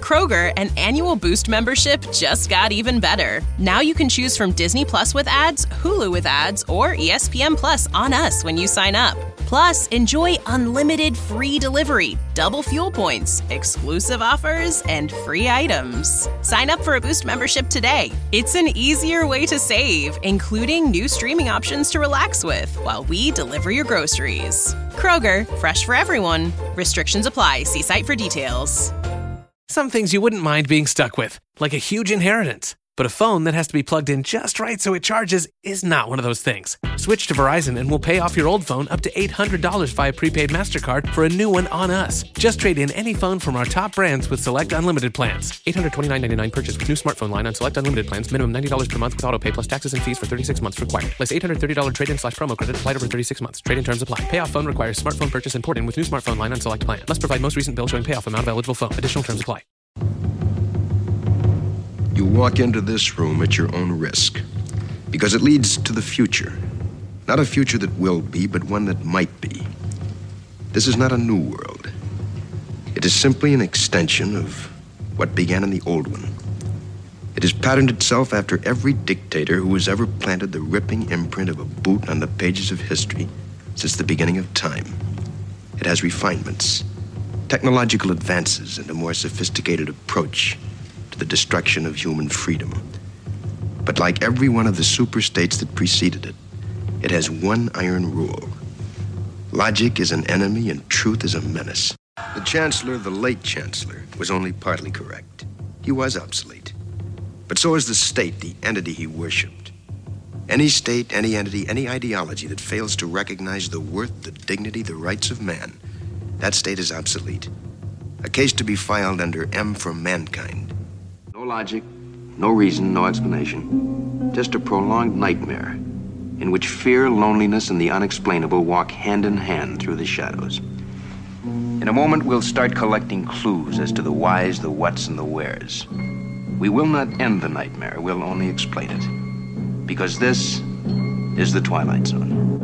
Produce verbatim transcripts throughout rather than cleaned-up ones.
Kroger, an annual Boost membership just got even better. Now you can choose from Disney Plus with ads, Hulu with ads, or E S P N Plus on us when you sign up. Plus, enjoy unlimited free delivery, double fuel points, exclusive offers, and free items. Sign up for a Boost membership today. It's an easier way to save, including new streaming options to relax with while we deliver your groceries. Kroger, fresh for everyone. Restrictions apply. See site for details. Some things you wouldn't mind being stuck with, like a huge inheritance. But a phone that has to be plugged in just right so it charges is not one of those things. Switch to Verizon and we'll pay off your old phone up to eight hundred dollars via prepaid MasterCard for a new one on us. Just trade in any phone from our top brands with select unlimited plans. eight hundred twenty-nine dollars and ninety-nine cents purchase with new smartphone line on select unlimited plans. Minimum ninety dollars per month with autopay plus taxes and fees for thirty-six months required. Place eight hundred thirty dollars trade-in slash promo credit applied over thirty-six months. Trade-in terms apply. Payoff phone requires smartphone purchase and port-in with new smartphone line on select plan. Must provide most recent bill showing payoff amount of eligible phone. Additional terms apply. You walk into this room at your own risk, because it leads to the future. Not a future that will be, but one that might be. This is not a new world. It is simply an extension of what began in the old one. It has patterned itself after every dictator who has ever planted the ripping imprint of a boot on the pages of history since the beginning of time. It has refinements, technological advances, and a more sophisticated approach to the destruction of human freedom. But like every one of the superstates that preceded it, it has one iron rule. Logic is an enemy and truth is a menace. The Chancellor, the late Chancellor, was only partly correct. He was obsolete. But so is the state, the entity he worshipped. Any state, any entity, any ideology that fails to recognize the worth, the dignity, the rights of man, that state is obsolete. A case to be filed under M for mankind. No logic, no reason, no explanation. Just a prolonged nightmare in which fear, loneliness, and the unexplainable walk hand in hand through the shadows. In a moment, we'll start collecting clues as to the whys, the whats, and the wheres. We will not end the nightmare, we'll only explain it. Because this is the Twilight Zone.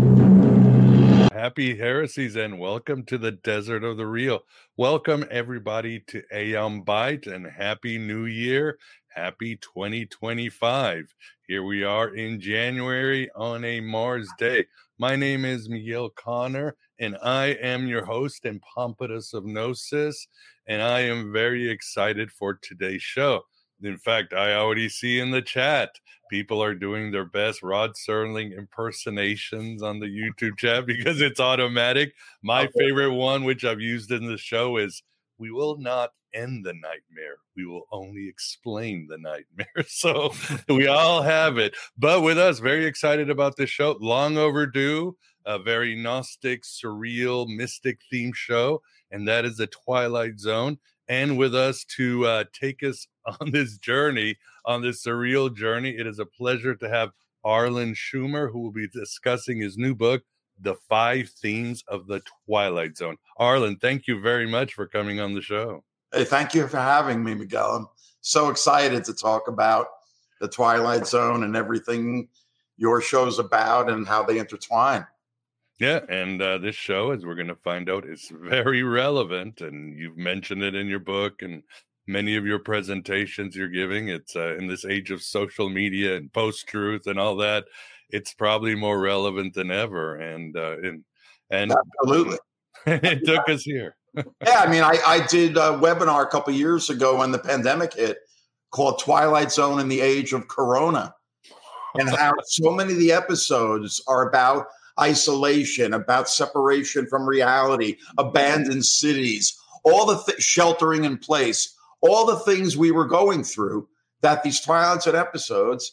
Happy heresies and welcome to the Desert of the Real. Welcome everybody to Aeon Byte and Happy New Year. Happy twenty twenty-five. Here we are in January on a Mars day. My name is Miguel Connor and I am your host and Pompatus of Gnosis, and I am very excited for today's show. In fact, I already see in the chat, people are doing their best Rod Serling impersonations on the YouTube chat because it's automatic. My okay. favorite one, which I've used in the show, is we will not end the nightmare. We will only explain the nightmare. So we all have it. But with us, very excited about this show. Long overdue, a very Gnostic, surreal, mystic themed show. And that is the Twilight Zone. And with us to uh, take us on this journey, on this surreal journey, it is a pleasure to have Arlen Schumer, who will be discussing his new book, The Five Themes of the Twilight Zone. Arlen, thank you very much for coming on the show. Hey, thank you for having me, Miguel. I'm so excited to talk about the Twilight Zone and everything your show's about and how they intertwine. Yeah, and uh, this show, as we're going to find out, is very relevant, and you've mentioned it in your book and many of your presentations you're giving. It's uh, in this age of social media and post-truth and all that, it's probably more relevant than ever. And uh, and, and absolutely, it took us here. Yeah, I mean, I, I did a webinar a couple of years ago when the pandemic hit called Twilight Zone in the Age of Corona, and how so many of the episodes are about isolation, about separation from reality, abandoned cities, all the th- sheltering in place, all the things we were going through that these Twilight Zone episodes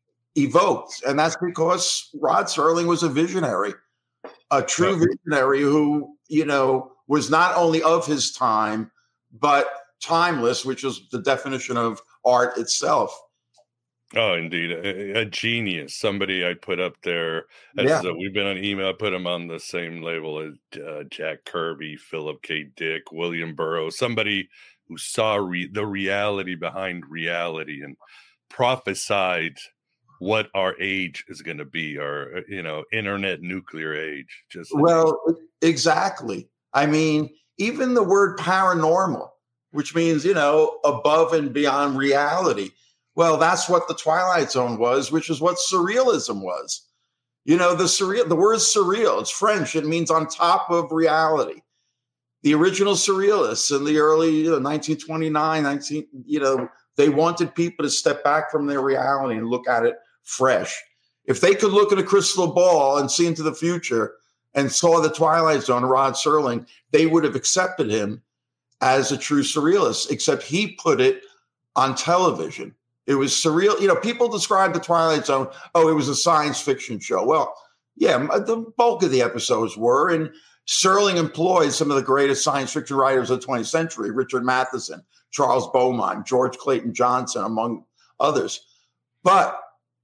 evoked. And that's because Rod Serling was a visionary, a true visionary who, you know, was not only of his time, but timeless, which is the definition of art itself. Oh, indeed. A, a genius. Somebody I put up there. As, yeah. uh, we've been on email. I put him on the same label as uh, Jack Kirby, Philip K. Dick, William Burroughs. Somebody who saw re- the reality behind reality and prophesied what our age is going to be, our, you know, internet nuclear age. Just Well, exactly. I mean, even the word paranormal, which means, you know, above and beyond reality. Well, that's what the Twilight Zone was, which is what surrealism was. You know, the surreal, the word surreal, it's French. It means on top of reality. The original surrealists in the early you know, nineteen twenty-nine, nineteen, you know, they wanted people to step back from their reality and look at it fresh. If they could look at a crystal ball and see into the future and saw the Twilight Zone, Rod Serling, they would have accepted him as a true surrealist, except he put it on television. It was surreal. You know, people describe the Twilight Zone, oh, it was a science fiction show. Well, yeah, the bulk of the episodes were. And Serling employed some of the greatest science fiction writers of the twentieth century, Richard Matheson, Charles Beaumont, George Clayton Johnson, among others. But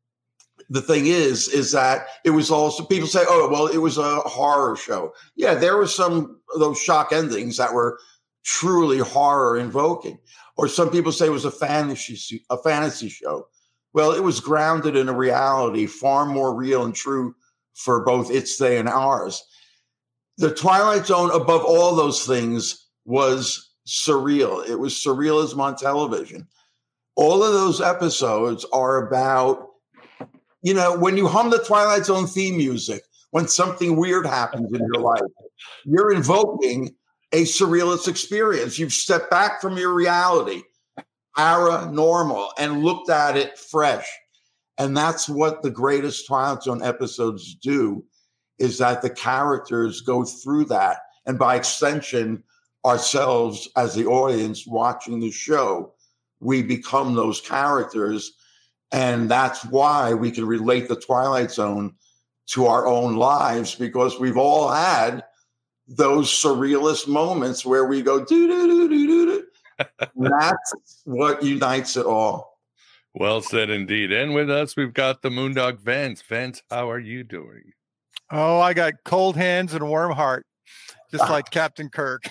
the thing is, is that it was also, people say, oh, well, it was a horror show. Yeah, there were some of those shock endings that were truly horror invoking. Or some people say it was a fantasy, a fantasy show. Well, it was grounded in a reality far more real and true for both its day and ours. The Twilight Zone, above all those things, was surreal. It was surrealism on television. All of those episodes are about, you know, when you hum the Twilight Zone theme music, when something weird happens in your life, you're invoking a surrealist experience. You've stepped back from your reality, paranormal, and looked at it fresh. And that's what the greatest Twilight Zone episodes do, is that the characters go through that. And by extension, ourselves as the audience watching the show, we become those characters. And that's why we can relate the Twilight Zone to our own lives, because we've all had those surrealist moments where we go, do, do, do, do, do, do. That's what unites it all. Well said indeed. And with us, we've got the Moondog Vance. Vance, how are you doing? Oh, I got cold hands and a warm heart, just like Captain Kirk.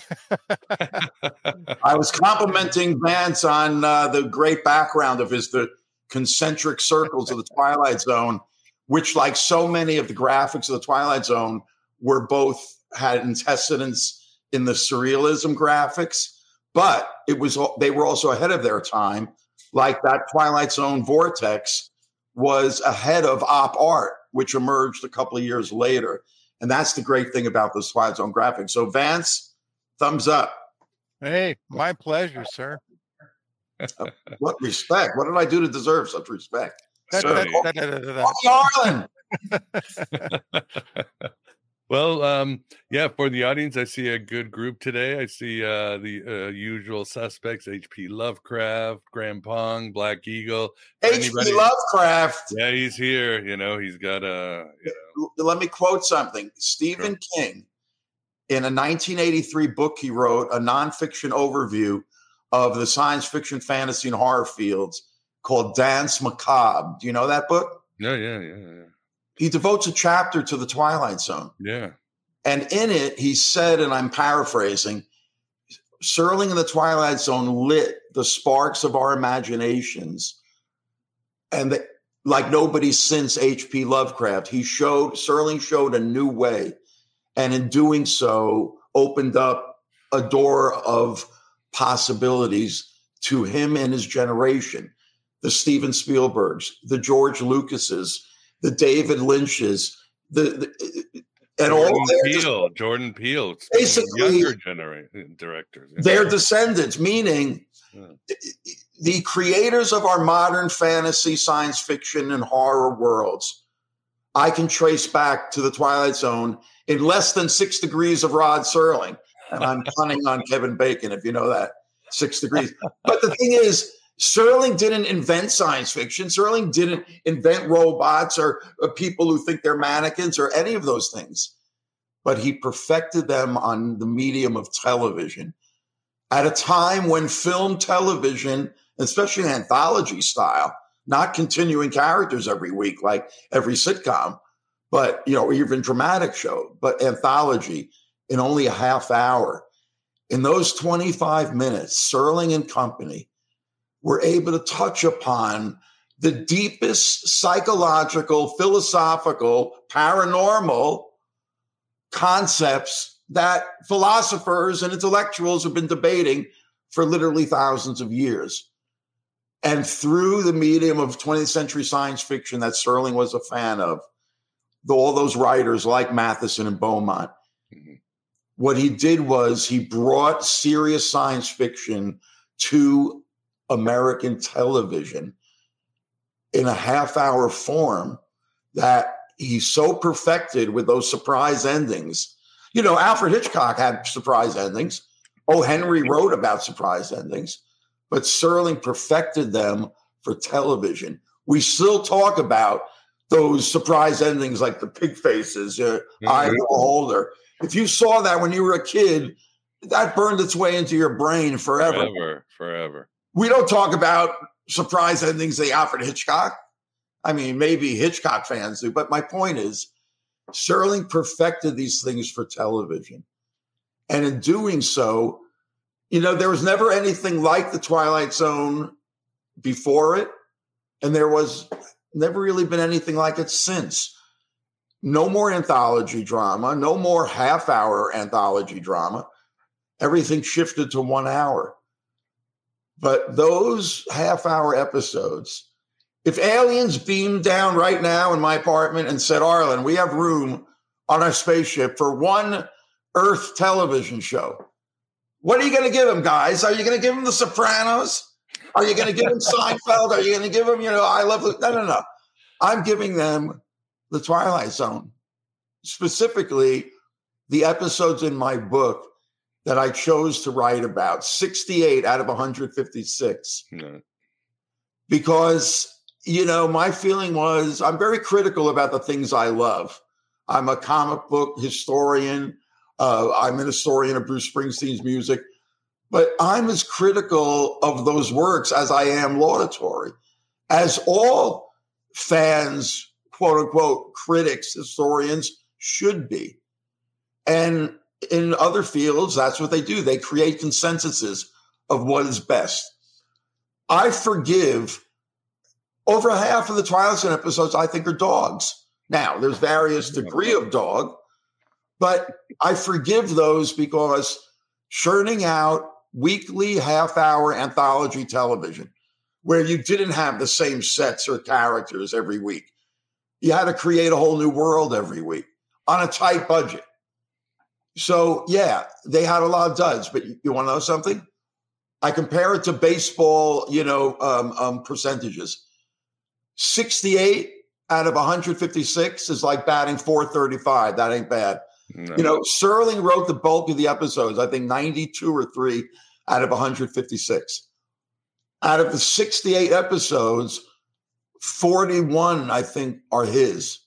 I was complimenting Vance on uh, the great background of his, the concentric circles of the Twilight Zone, which, like so many of the graphics of the Twilight Zone, were both had antecedents in the surrealism graphics, but it was they were also ahead of their time. Like that Twilight Zone vortex was ahead of op art, which emerged a couple of years later. And that's the great thing about the Twilight Zone graphics. So Vance, thumbs up. Hey, my pleasure, sir. Uh, what respect? What did I do to deserve such respect? Da, So, da, da, da, da, da. Arlen. Well, um, yeah, for the audience, I see a good group today. I see uh, the uh, usual suspects, H P Lovecraft, Graham Pong, Black Eagle. H P Lovecraft. Yeah, he's here. You know, he's got a... You know. Let me quote something. Stephen Sure. King, in a nineteen eighty-three book he wrote, a nonfiction overview of the science fiction, fantasy, and horror fields called Dance Macabre. Do you know that book? Yeah, yeah, yeah, yeah. He devotes a chapter to the Twilight Zone. Yeah. And in it, he said, and I'm paraphrasing, Serling and the Twilight Zone lit the sparks of our imaginations. And the, like nobody since H P Lovecraft, he showed, Serling showed a new way. And in doing so, opened up a door of possibilities to him and his generation. The Steven Spielbergs, the George Lucases, the David Lynch's, the, the and Jordan all their Peele, Jordan Peele, basically younger generation directors. Yeah. their descendants, meaning Yeah. the creators of our modern fantasy, science fiction, and horror worlds. I can trace back to the Twilight Zone in less than six degrees of Rod Serling, and I'm punning on Kevin Bacon, if you know that, six degrees. But the thing is, Serling didn't invent science fiction. Serling didn't invent robots or, or people who think they're mannequins or any of those things. But he perfected them on the medium of television at a time when film television, especially anthology style, not continuing characters every week like every sitcom, but, you know, even dramatic show, but anthology in only a half hour. In those twenty-five minutes, Serling and company were able to touch upon the deepest psychological, philosophical, paranormal concepts that philosophers and intellectuals have been debating for literally thousands of years. And through the medium of twentieth century science fiction that Serling was a fan of, all those writers like Matheson and Beaumont, mm-hmm. what he did was he brought serious science fiction to American television in a half-hour form that he so perfected with those surprise endings. You know, Alfred Hitchcock had surprise endings. O. Henry wrote about surprise endings, but Serling perfected them for television. We still talk about those surprise endings like the pig faces, uh, mm-hmm. Eye of the Beholder. If you saw that when you were a kid, that burned its way into your brain forever. Forever, forever. We don't talk about surprise endings they Alfred Hitchcock. I mean, maybe Hitchcock fans do, but my point is, Serling perfected these things for television. And in doing so, you know, there was never anything like The Twilight Zone before it, and there was never really been anything like it since. No more anthology drama, no more half-hour anthology drama. Everything shifted to one hour. But those half-hour episodes, if aliens beamed down right now in my apartment and said, Arlen, we have room on our spaceship for one Earth television show, what are you going to give them, guys? Are you going to give them The Sopranos? Are you going to give them Seinfeld? Are you going to give them, you know, I Love... No, no, no. I'm giving them The Twilight Zone. Specifically, the episodes in my book that I chose to write about, sixty-eight out of one hundred fifty-six. No. Because, you know, my feeling was I'm very critical about the things I love. I'm a comic book historian. Uh, I'm an historian of Bruce Springsteen's music. But I'm as critical of those works as I am laudatory, as all fans, quote unquote, critics, historians should be. And in other fields, that's what they do. They create consensuses of what is best. I forgive over half of the Twilight Zone episodes, I think, are dogs. Now, there's various degree of dog, but I forgive those because churning out weekly half-hour anthology television where you didn't have the same sets or characters every week. You had to create a whole new world every week on a tight budget. So, yeah, they had a lot of duds, but you, you want to know something? I compare it to baseball, you know, um, um, percentages. sixty-eight out of one hundred fifty-six is like batting four thirty-five. That ain't bad. No. You know, Serling wrote the bulk of the episodes, I think ninety-two or three out of one hundred fifty-six. Out of the sixty-eight episodes, forty-one, I think, are his.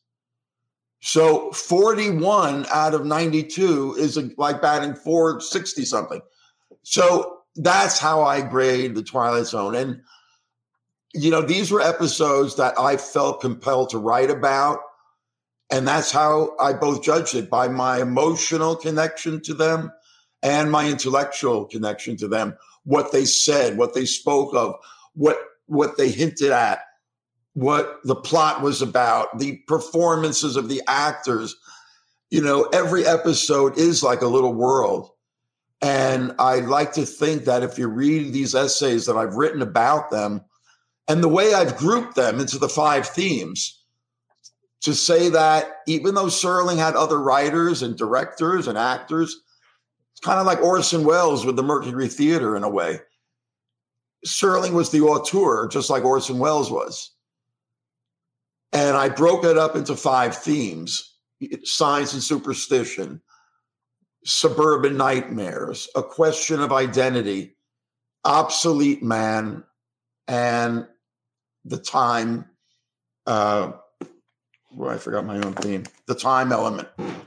So forty-one out of ninety-two is like batting four sixty something. So that's how I grade The Twilight Zone. And, you know, these were episodes that I felt compelled to write about. And that's how I both judged it, by my emotional connection to them and my intellectual connection to them, what they said, what they spoke of, what, what they hinted at, what the plot was about, the performances of the actors. You know, every episode is like a little world. And I like to think that if you read these essays that I've written about them and the way I've grouped them into the five themes, to say that even though Serling had other writers and directors and actors, it's kind of like Orson Welles with the Mercury Theater in a way. Serling was the auteur, just like Orson Welles was. And I broke it up into five themes: science and superstition, suburban nightmares, a question of identity, obsolete man, and the time, uh, well, I forgot my own theme, the time element.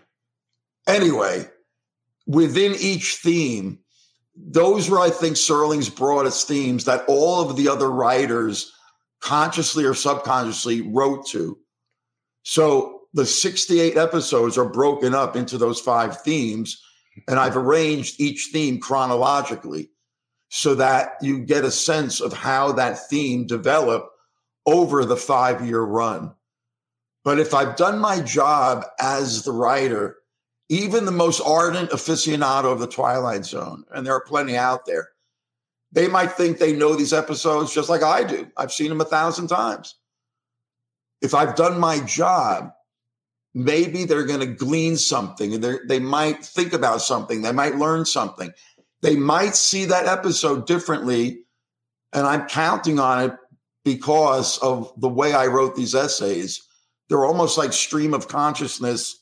Anyway, within each theme, those were, I think, Serling's broadest themes that all of the other writers consciously or subconsciously wrote to. So the sixty-eight episodes are broken up into those five themes, and I've arranged each theme chronologically so that you get a sense of how that theme developed over the five-year run. But if I've done my job as the writer, even the most ardent aficionado of The Twilight Zone, and there are plenty out there, They might think they know these episodes just like I do. I've seen them a thousand times. If I've done my job, maybe they're going to glean something, and they might think about something. They might learn something. They might see that episode differently, and I'm counting on it because of the way I wrote these essays. They're almost like stream of consciousness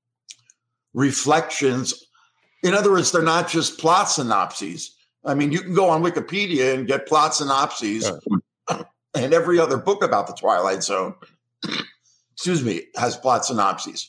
reflections. In other words, they're not just plot synopses. I mean, you can go on Wikipedia and get plot synopses, yeah. And every other book about the Twilight Zone, excuse me, has plot synopses.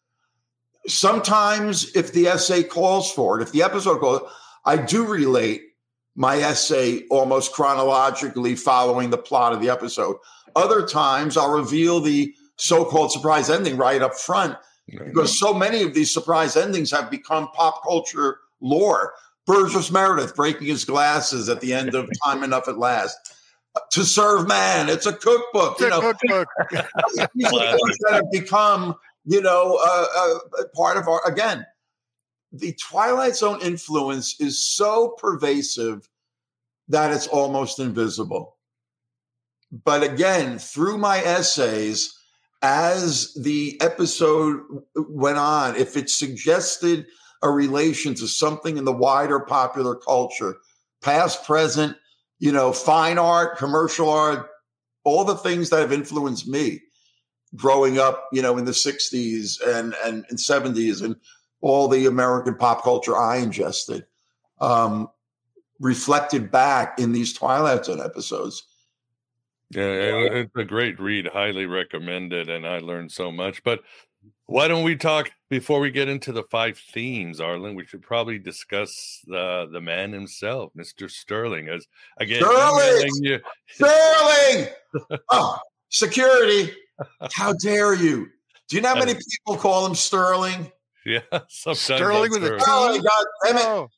Sometimes if the essay calls for it, if the episode calls, I do relate my essay almost chronologically following the plot of the episode. Other times I'll reveal the so-called surprise ending right up front, because so many of these surprise endings have become pop culture lore. Burgess Meredith breaking his glasses at the end of Time Enough at Last. To Serve Man, it's a cookbook. It's you a know, cookbook. These are things that have become, you know, uh, uh, part of our, again, the Twilight Zone influence is so pervasive that it's almost invisible. But again, through my essays, as the episode went on, if it suggested a relation to something in the wider popular culture, past, present, you know, fine art, commercial art, all the things that have influenced me growing up, you know, in the sixties and, and, and seventies, and all the American pop culture I ingested, um, reflected back in these Twilight Zone episodes. Yeah, it's a great read. Highly recommended, and I learned so much. But why don't we talk, before we get into the five themes, Arlen? We should probably discuss the the man himself, Mister Sterling. As again, Sterling, you. Sterling, oh, security! How dare you? Do you know how many people call him Sterling? Yeah, sometimes Sterling with a T. Oh, God damn it! Oh.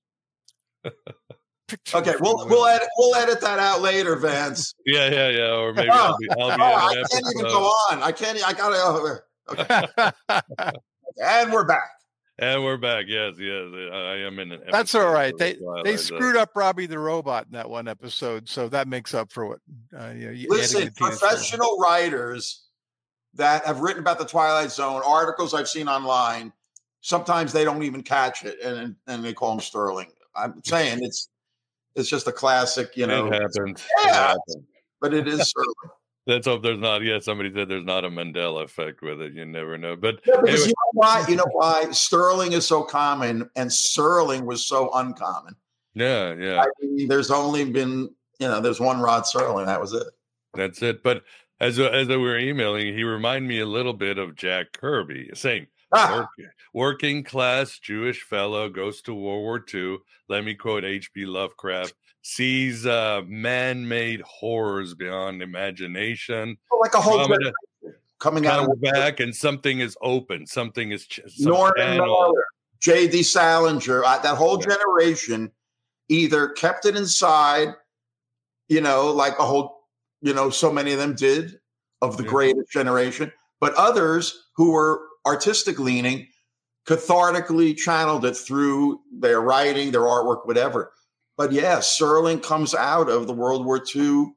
Okay, we'll we'll edit we'll edit that out later, Vance. Yeah, yeah, yeah. Or maybe oh, I'll be. I'll be oh, I can't episode. even go on. I can't. I gotta. Okay. Okay. And we're back. And we're back. Yes, yes. I am in an. That's all right. They Twilight, they so. screwed up Robbie the Robot in that one episode, so that makes up for what. Uh, you know, Listen, professional writers that have written about the Twilight Zone, articles I've seen online, sometimes they don't even catch it, and and they call him Sterling. I'm saying it's it's just a classic, you know. It happens. Yeah, it happens. But it is Sterling. Let's hope there's not. Yeah, somebody said there's not a Mandela effect with it. You never know. But yeah, because anyway. you know why? You know why Sterling is so common and Serling was so uncommon. Yeah, yeah. I mean, there's only been, you know, there's one Rod Serling. That was it. That's it. But as as we were emailing, he reminded me a little bit of Jack Kirby. Same. Ah. Work, working class Jewish fellow goes to World War Two. Let me quote H P Lovecraft. Sees uh, man-made horrors beyond imagination. Oh, like a whole Coming, coming out of back, and something is open. Something is ch- some Norman Miller, J D Salinger. Uh, that whole yeah. generation either kept it inside, you know, like a whole, you know, so many of them did of the yeah. greatest generation, but others who were artistic leaning cathartically channeled it through their writing, their artwork, whatever. But yeah, Serling comes out of the World War Two.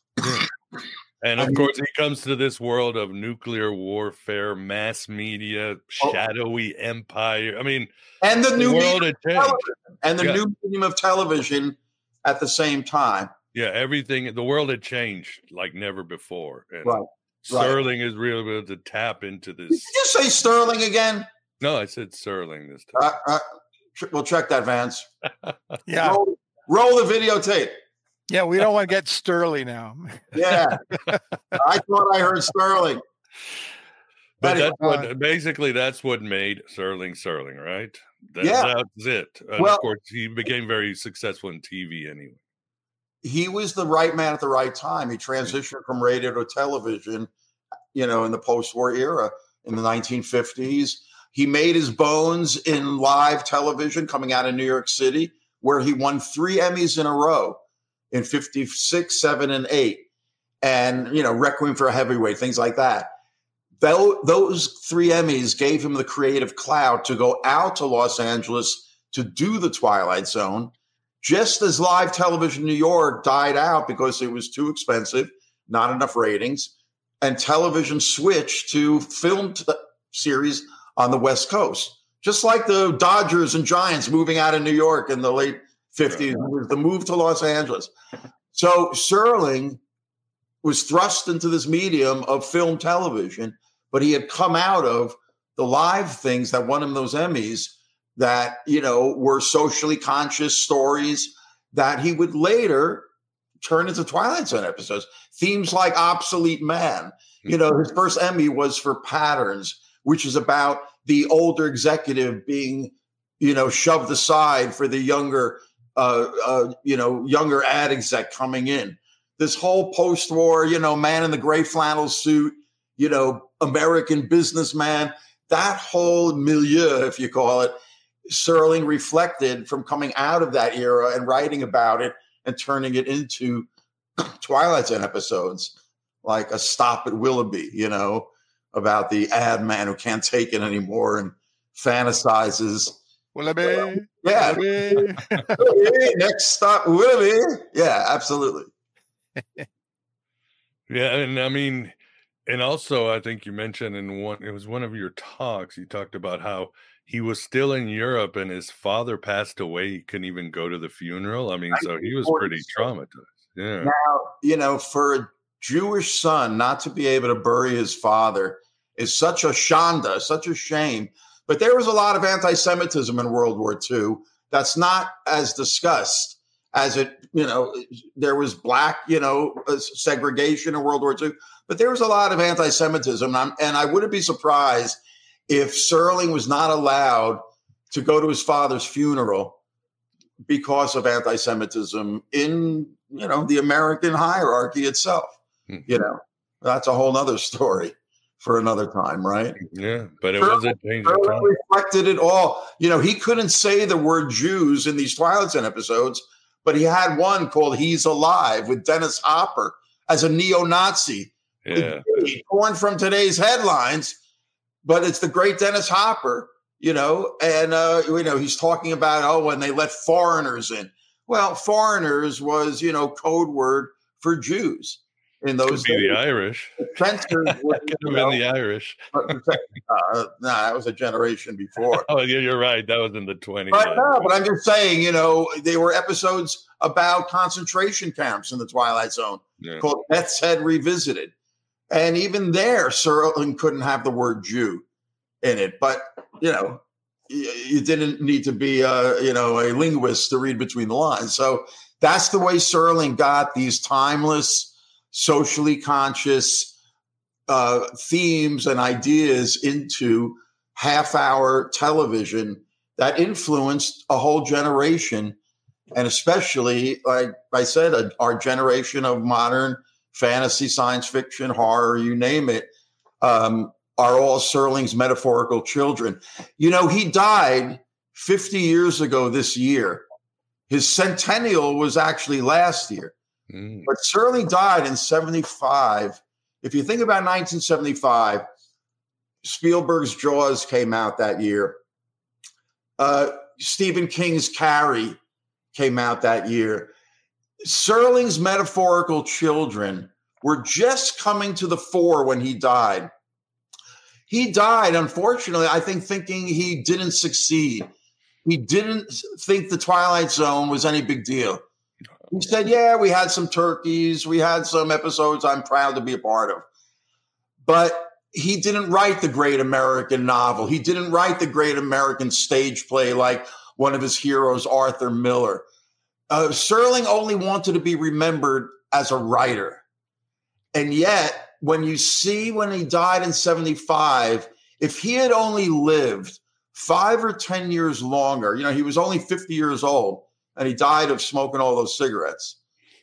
And of course, he comes to this world of nuclear warfare, mass media, shadowy oh. empire. I mean, and the, the new world medium had changed. And the yeah. new medium of television at the same time. Yeah, everything, the world had changed like never before. And right. Sterling right. is really able to tap into this. Did you say Sterling again? No, I said Serling this time. Uh, uh, tr- we'll check that, Vance. yeah. Roll, roll the videotape. Yeah, we don't want to get Sterling now. Yeah. I thought I heard Sterling. But anyway, that's what uh, basically that's what made Serling Serling, right? That, yeah. That's it. And well, of course, he became very successful in T V anyway. He was the right man at the right time. He transitioned from radio to television, you know, in the post-war era in the nineteen fifties. He made his bones in live television coming out of New York City, where he won three Emmys in a row in fifty-six, seven, and eight. And, you know, Requiem for a Heavyweight, things like that. Those three Emmys gave him the creative clout to go out to Los Angeles to do The Twilight Zone, just as live television in New York died out because it was too expensive, not enough ratings, and television switched to film t- series on the West Coast. Just like the Dodgers and Giants moving out of New York in the late fifties, yeah. the move to Los Angeles. So Serling was thrust into this medium of film television, but he had come out of the live things that won him those Emmys that, you know, were socially conscious stories that he would later turn into Twilight Zone episodes. Themes like Obsolete Man. You know, his first Emmy was for Patterns, which is about the older executive being, you know, shoved aside for the younger, uh, uh, you know, younger ad exec coming in. This whole post-war, you know, man in the gray flannel suit, you know, American businessman, that whole milieu, if you call it, Serling reflected from coming out of that era and writing about it and turning it into Twilight Zone episodes, like A Stop at Willoughby, you know, about the ad man who can't take it anymore and fantasizes. Willoughby. Yeah. Willoughby. Willoughby, next stop, Willoughby. Yeah, absolutely. Yeah, and I mean, and also I think you mentioned in one, it was one of your talks, you talked about how he was still in Europe and his father passed away. He couldn't even go to the funeral. I mean, so he was pretty traumatized. Yeah. Now, you know, for a Jewish son not to be able to bury his father is such a shanda, such a shame. But there was a lot of anti-Semitism in World War Two that's not as discussed as it, you know, there was black, you know, segregation in World War Two. But there was a lot of anti-Semitism. And, I'm, and I wouldn't be surprised if Serling was not allowed to go to his father's funeral because of anti-Semitism in, you know, the American hierarchy itself. Mm-hmm. You know, that's a whole nother story for another time, right? Yeah, but it was a dangerous time. Reflected it all. You know, he couldn't say the word Jews in these Twilight Zone episodes, but he had one called He's Alive with Dennis Hopper as a neo-Nazi. Yeah. Torn from today's headlines, but it's the great Dennis Hopper, you know, and, uh, you know, he's talking about, oh, when they let foreigners in. Well, foreigners was, you know, code word for Jews in those Could be days. the Irish. Censors were, Could have been the Irish. uh, nah, that was a generation before. Oh, yeah, you're right. That was in the twenties. But, no, but I'm just saying, you know, there were episodes about concentration camps in the Twilight Zone Yeah. called Death's Head Revisited. And even there, Serling couldn't have the word Jew in it. But, you know, you, you didn't need to be, a, you know, a linguist to read between the lines. So that's the way Serling got these timeless, socially conscious uh, themes and ideas into half-hour television that influenced a whole generation. And especially, like I said, a, our generation of modern fantasy, science fiction, horror, you name it, um, are all Serling's metaphorical children. You know, he died fifty years ago this year. His centennial was actually last year. Mm. But Serling died in seventy-five. If you think about nineteen seventy-five, Spielberg's Jaws came out that year. Uh, Stephen King's Carrie came out that year. Serling's metaphorical children were just coming to the fore when he died. He died, unfortunately, I think, thinking he didn't succeed. He didn't think the Twilight Zone was any big deal. He said, yeah, we had some turkeys. We had some episodes I'm proud to be a part of. But he didn't write the great American novel. He didn't write the great American stage play like one of his heroes, Arthur Miller. Uh, Serling only wanted to be remembered as a writer. And yet, when you see when he died in seventy-five, if he had only lived five or ten years longer, you know, he was only fifty years old and he died of smoking all those cigarettes.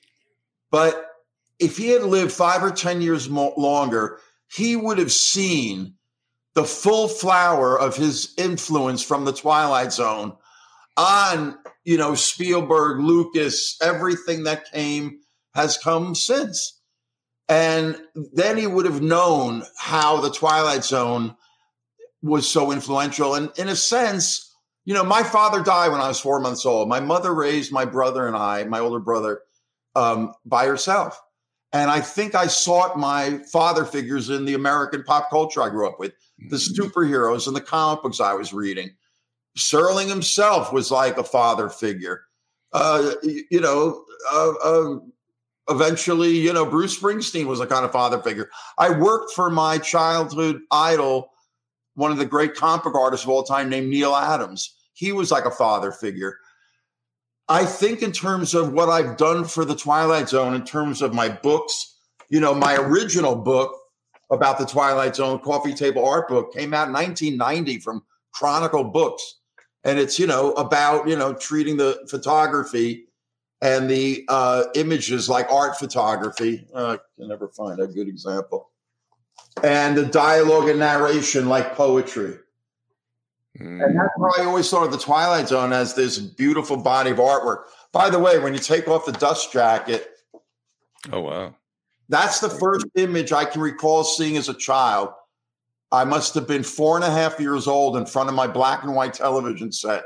But if he had lived five or ten years mo- longer, he would have seen the full flower of his influence from the Twilight Zone on, you know, Spielberg, Lucas, everything that came has come since. And then he would have known how the Twilight Zone was so influential. And in a sense, you know, my father died when I was four months old. My mother raised my brother and I, my older brother, um, by herself. And I think I sought my father figures in the American pop culture I grew up with, the superheroes and the comic books I was reading. Serling himself was like a father figure. Uh, you know, uh, uh, eventually, you know, Bruce Springsteen was a kind of father figure. I worked for my childhood idol, one of the great comic book artists of all time, named Neil Adams. He was like a father figure. I think in terms of what I've done for the Twilight Zone, in terms of my books, you know, my original book about the Twilight Zone, Coffee Table Art book, came out in nineteen ninety from Chronicle Books. And it's, you know, about, you know, treating the photography and the uh, images like art photography. Uh, I can never find a good example. And the dialogue and narration like poetry. Mm. And that's why I always thought of the Twilight Zone as this beautiful body of artwork. By the way, when you take off the dust jacket. Oh, wow. That's the first image I can recall seeing as a child. I must have been four and a half years old in front of my black and white television set.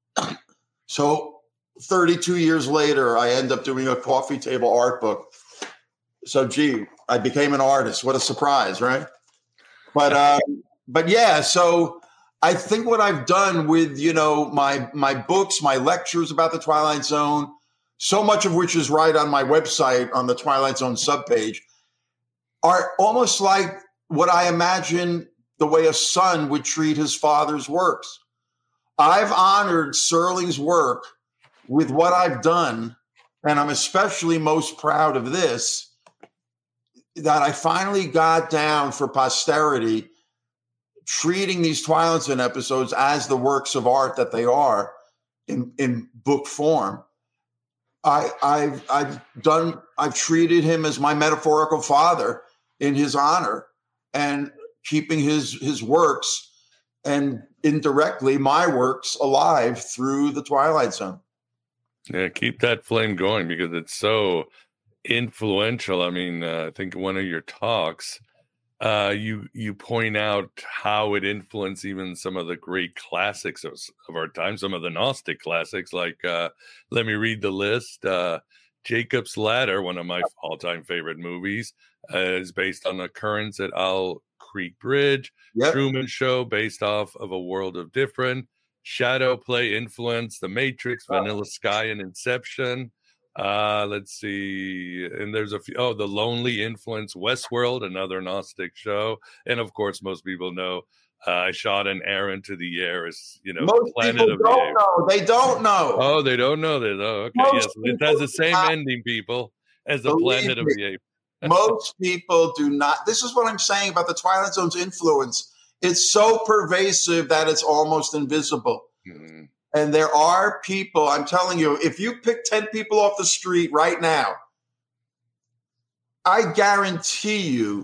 So thirty-two years later, I end up doing a coffee table art book. So, gee, I became an artist. What a surprise, right? But, uh, but yeah, so I think what I've done with, you know, my my books, my lectures about the Twilight Zone, so much of which is right on my website on the Twilight Zone subpage, are almost like what I imagine the way a son would treat his father's works. I've honored Serling's work with what I've done, and I'm especially most proud of this, that I finally got down for posterity treating these Twilight Zone episodes as the works of art that they are in, in book form. I, I've, I've done, I've treated him as my metaphorical father in his honor and keeping his, his works and indirectly my works alive through the Twilight Zone. Yeah, keep that flame going because it's so influential. I mean, uh, I think one of your talks, uh, you you point out how it influenced even some of the great classics of, of our time, some of the Gnostic classics, like, uh, let me read the list. Uh, Jacob's Ladder, one of my all-time favorite movies, uh, is based on occurrence at Owl Creek Bridge. Yep. Truman Show, based off of A World of Different. Shadow Play influence The Matrix, oh. Vanilla Sky, and Inception. Uh, let's see. And there's a few. Oh, The Lonely influence Westworld, another Gnostic show. And of course, most people know uh, I Shot an Arrow into the Air as, you know, most Planet people of don't the Apes. know. They don't know. Oh, they don't know that. Oh, okay. Most Yes. It has the same not, ending, people, as The Planet me, of the Apes. Most people do not. This is what I'm saying about the Twilight Zone's influence. It's so pervasive that it's almost invisible. Mm-hmm. And there are people, I'm telling you, if you pick ten people off the street right now, I guarantee you,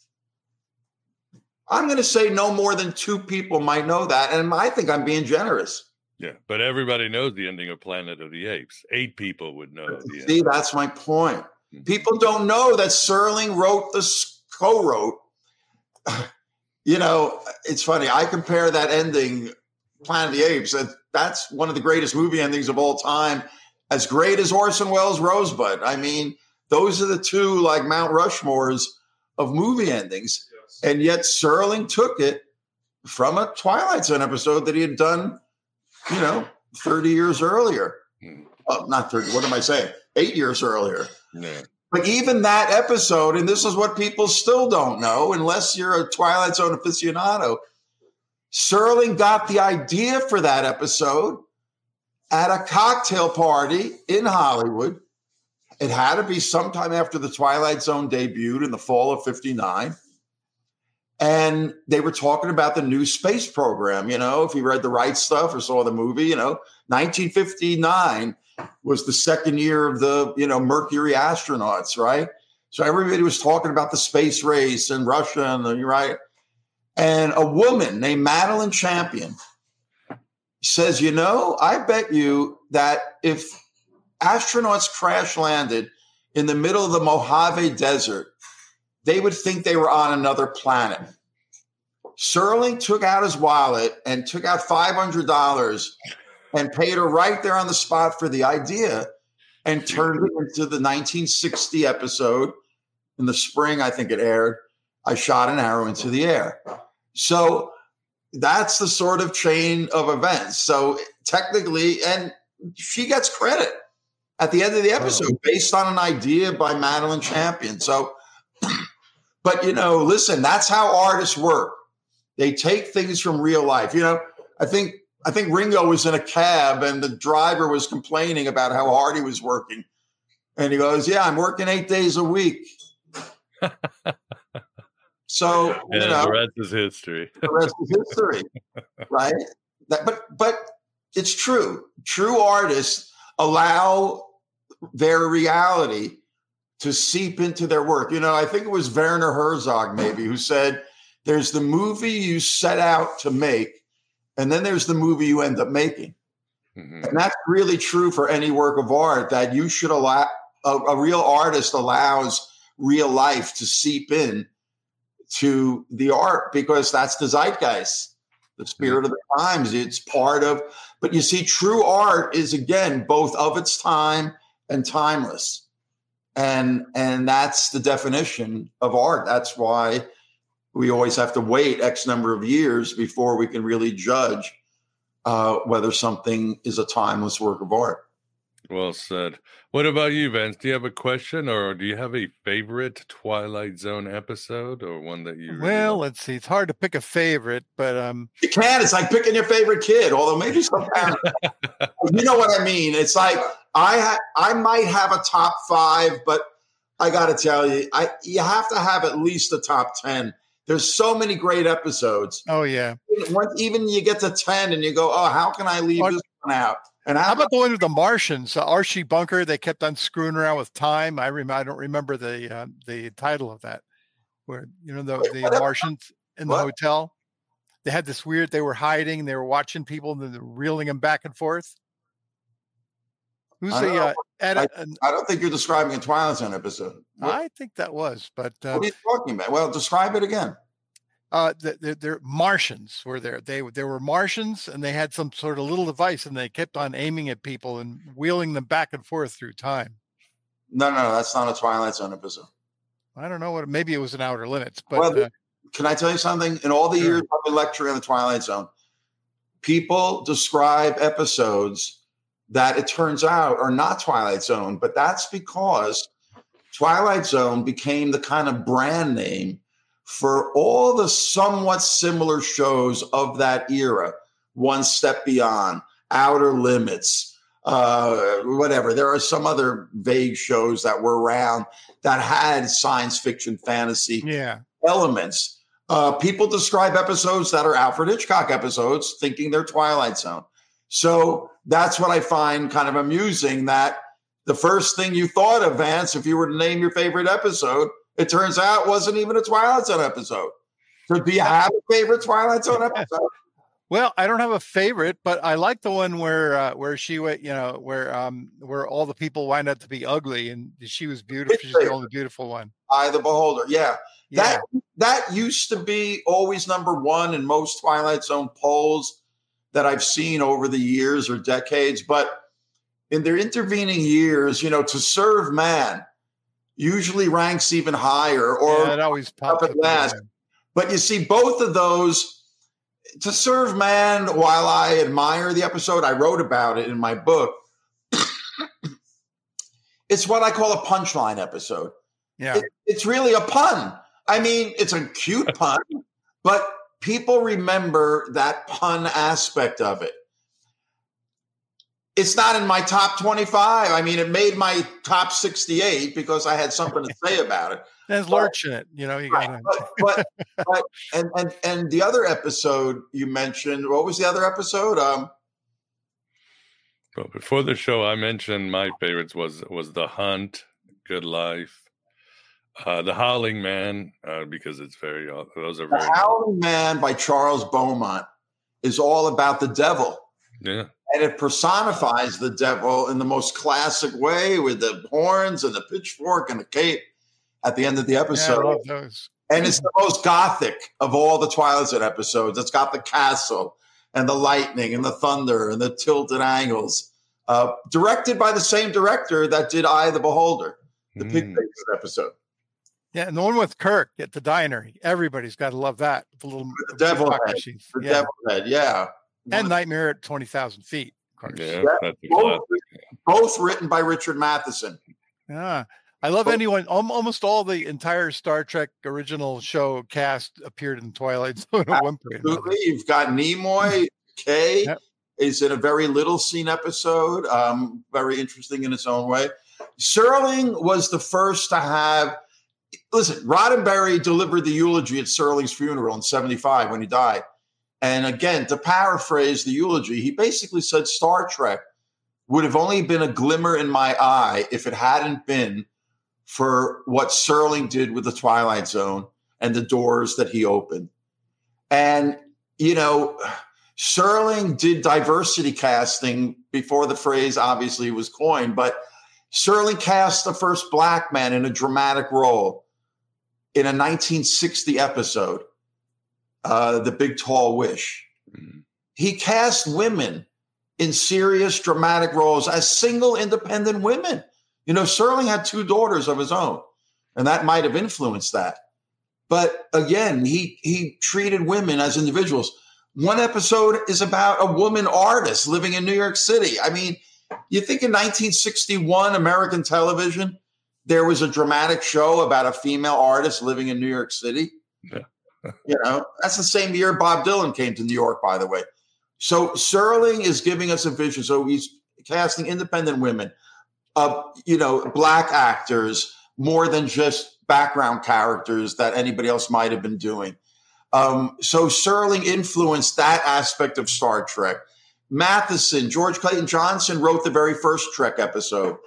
I'm going to say no more than two people might know that. And I think I'm being generous. Yeah, but everybody knows the ending of Planet of the Apes. Eight people would know. The See, end. That's my point. Mm-hmm. People don't know that Serling wrote this, co-wrote. You know, it's funny. I compare that ending, Planet of the Apes, and that's one of the greatest movie endings of all time, as great as Orson Welles' Rosebud. I mean, those are the two like Mount Rushmores of movie endings. Yes. And yet Serling took it from a Twilight Zone episode that he had done, you know, thirty years earlier. Mm. Oh, not thirty. What am I saying? Eight years earlier. Yeah. But even that episode, and this is what people still don't know, unless you're a Twilight Zone aficionado, Serling got the idea for that episode at a cocktail party in Hollywood. It had to be sometime after the Twilight Zone debuted in the fall of fifty-nine. And they were talking about the new space program. You know, if you read The Right Stuff or saw the movie, you know, nineteen fifty-nine was the second year of the, you know, Mercury astronauts, right? So everybody was talking about the space race and Russia and the, right? And a woman named Madeline Champion says, you know, I bet you that if astronauts crash landed in the middle of the Mojave Desert, they would think they were on another planet. Serling took out his wallet and took out five hundred dollars and paid her right there on the spot for the idea and turned it into the nineteen sixty episode. In the spring, I think it aired, I Shot an Arrow into the Air. So that's the sort of chain of events. So technically, and she gets credit at the end of the episode based on an idea by Madeline Champion. So, but, you know, listen, that's how artists work. They take things from real life. You know, I think I think Ringo was in a cab and the driver was complaining about how hard he was working. And he goes, yeah, I'm working eight days a week. So, yeah, you know, the rest is history. The rest is history, right? That, but but it's true. True artists allow their reality to seep into their work. You know, I think it was Werner Herzog maybe who said, there's the movie you set out to make, and then there's the movie you end up making. Mm-hmm. And that's really true for any work of art, that you should allow, a, a real artist allows real life to seep in to the art, because that's the zeitgeist, the spirit of the times. It's part of, but you see, true art is, again, both of its time and timeless. And, and that's the definition of art. That's why we always have to wait X number of years before we can really judge uh, whether something is a timeless work of art. Well said. What about you, Vance? Do you have a question, or do you have a favorite Twilight Zone episode, or one that you really well, love? Let's see. It's hard to pick a favorite, but um, you can. It's like picking your favorite kid. Although maybe some parents, you know what I mean. It's like I ha- I might have a top five, but I got to tell you, I you have to have at least a top ten. There's so many great episodes. Oh yeah. Once even you get to ten, and you go, oh, how can I leave or, this one out? And how about the one with the Martians? Uh, Archie Bunker. They kept on screwing around with time. I rem- I don't remember the uh, the title of that. Where you know the the Martians in the what? hotel. They had this weird. They were hiding. They were watching people and then they were reeling them back and forth. Who's I the? don't, Uh, Ed, I, I don't think you're describing a Twilight Zone episode. What, I think that was, but uh, what are you talking about? Well, describe it again. Uh, they're, they're Martians were there. They they were Martians, and they had some sort of little device, and they kept on aiming at people and wheeling them back and forth through time. No, no, no, that's not a Twilight Zone episode. I don't know what. Maybe it was an Outer Limits, but well, uh, can I tell you something? In all the sure. years I've been lecturing on the Twilight Zone, people describe episodes that it turns out are not Twilight Zone, but that's because Twilight Zone became the kind of brand name for all the somewhat similar shows of that era. One Step Beyond, Outer Limits, uh, whatever. There are some other vague shows that were around that had science fiction, fantasy yeah. elements. Uh, people describe episodes that are Alfred Hitchcock episodes thinking they're Twilight Zone. So that's what I find kind of amusing, that the first thing you thought of, Vance, if you were to name your favorite episode, it turns out wasn't even a Twilight Zone episode. So do you have a favorite Twilight Zone episode? Well, I don't have a favorite, but I like the one where uh, where she went, you know, where um where all the people wind up to be ugly and she was beautiful. She's the only beautiful one. Eye of the Beholder. Yeah. yeah. That that used to be always number one in most Twilight Zone polls that I've seen over the years or decades. But in their intervening years, you know, To Serve Man usually ranks even higher, or yeah, it always pops up at last. But you see, both of those, To Serve Man, while I admire the episode, I wrote about it in my book. It's what I call a punchline episode. Yeah, it, it's really a pun. I mean, it's a cute pun, but people remember that pun aspect of it. It's not in my top twenty-five. I mean, it made my top sixty-eight because I had something to say about it. There's lurch in it, you know. You right, gotta... but, but, but and and and the other episode you mentioned. What was the other episode? Um, well, before the show, I mentioned my favorites was was The Hunt, Good Life, uh, The Howling Man, uh, because it's very uh, those are very. The Howling Man by Charles Beaumont is all about the devil. Yeah. And it personifies the devil in the most classic way with the horns and the pitchfork and the cape at the end of the episode. Yeah, I love those. And it's the most gothic of all the Twilight Zone episodes. It's got the castle and the lightning and the thunder and the tilted angles. Uh, directed by the same director that did Eye of the Beholder, the mm. Pig Faces episode. Yeah, and the one with Kirk at the diner. Everybody's got to love that. The little the devil head. The yeah. devil head, yeah. And Nightmare at twenty thousand feet. Of course. Yeah, yeah. that's a both, both written by Richard Matheson. Yeah. I love anyone, almost all the entire Star Trek original show cast appeared in Twilight Zone at one point. Absolutely. You've got Nimoy, Kay yep. is in a very little scene episode, um, very interesting in its own way. Serling was the first to have, listen, Roddenberry delivered the eulogy at Serling's funeral in seventy-five when he died. And again, to paraphrase the eulogy, he basically said Star Trek would have only been a glimmer in my eye if it hadn't been for what Serling did with the Twilight Zone and the doors that he opened. And, you know, Serling did diversity casting before the phrase obviously was coined, but Serling cast the first black man in a dramatic role in a nineteen sixty episode, uh, The Big Tall Wish. Mm-hmm. He cast women in serious dramatic roles as single independent women. You know, Serling had two daughters of his own, and that might have influenced that. But again, he he treated women as individuals. One episode is about a woman artist living in New York City. I mean, you think in nineteen sixty-one American television, there was a dramatic show about a female artist living in New York City? Yeah. You know, that's the same year Bob Dylan came to New York, by the way. So Serling is giving us a vision. So he's casting independent women. Uh, you know, black actors, more than just background characters that anybody else might have been doing. Um, so Serling influenced that aspect of Star Trek. Matheson, George Clayton Johnson wrote the very first Trek episode.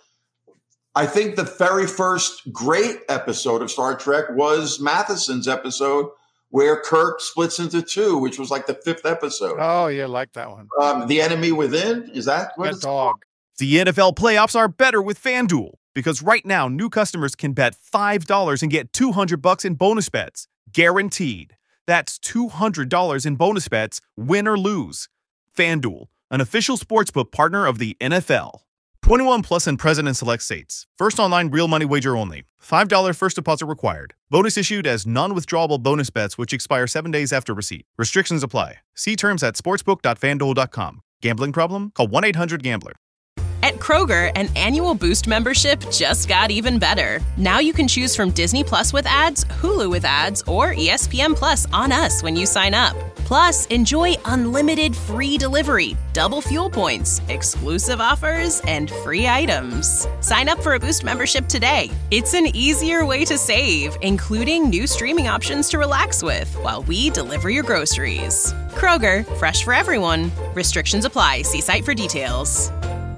I think the very first great episode of Star Trek was Matheson's episode where Kirk splits into two, which was like the fifth episode. Oh, yeah, like that one. Um, The Enemy Within, is that what that it's dog? called? The N F L playoffs are better with FanDuel because right now new customers can bet five dollars and get two hundred bucks in bonus bets, guaranteed. That's two hundred dollars in bonus bets, win or lose. FanDuel, an official sportsbook partner of the N F L. twenty-one plus and present in select states. First online real money wager only. five dollars first deposit required. Bonus issued as non-withdrawable bonus bets which expire seven days after receipt. Restrictions apply. See terms at sportsbook dot fan duel dot com. Gambling problem? Call one eight hundred gambler. At Kroger, an annual Boost membership just got even better. Now you can choose from Disney Plus with ads, Hulu with ads, or E S P N Plus on us when you sign up. Plus, enjoy unlimited free delivery, double fuel points, exclusive offers, and free items. Sign up for a Boost membership today. It's an easier way to save, including new streaming options to relax with while we deliver your groceries. Kroger, fresh for everyone. Restrictions apply. See site for details.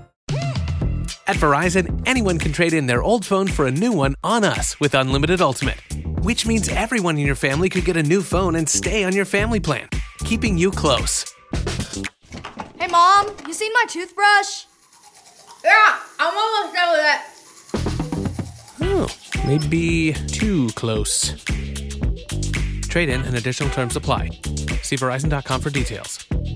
At Verizon, anyone can trade in their old phone for a new one on us with Unlimited Ultimate, which means everyone in your family could get a new phone and stay on your family plan, keeping you close. Hey, Mom, you seen my toothbrush? Yeah, I'm almost done with it. Oh, maybe too close. Trade in and additional terms apply. See Verizon dot com for details.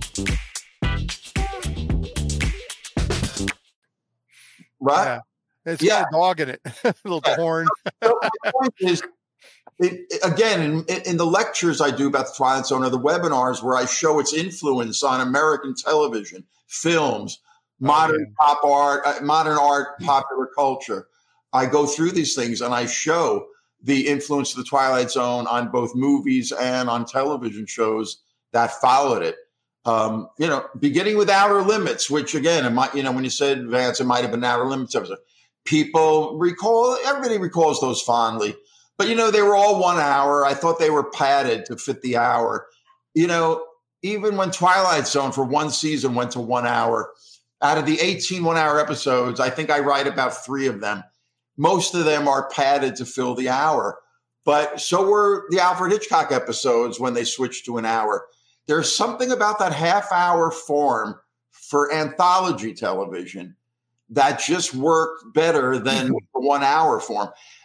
Right? Yeah. It's Yeah. got a dog in it. A little Yeah. horn. So my point is, it, it- again, in, in the lectures I do about the Twilight Zone or the webinars where I show its influence on American television, films, modern pop art, uh, modern art, popular culture, I go through these things and I show the influence of the Twilight Zone on both movies and on television shows that followed it. Um, you know, beginning with Outer Limits, which again, it might, you know, when you said Vance, it might have been Outer Limits episode. People recall, everybody recalls those fondly, but you know, they were all one hour. I thought they were padded to fit the hour. You know, even when Twilight Zone for one season went to one hour, out of the eighteen one hour episodes, I think I write about three of them. Most of them are padded to fill the hour, but so were the Alfred Hitchcock episodes when they switched to an hour. There's something about that half hour form for anthology television that just worked better than the one hour form.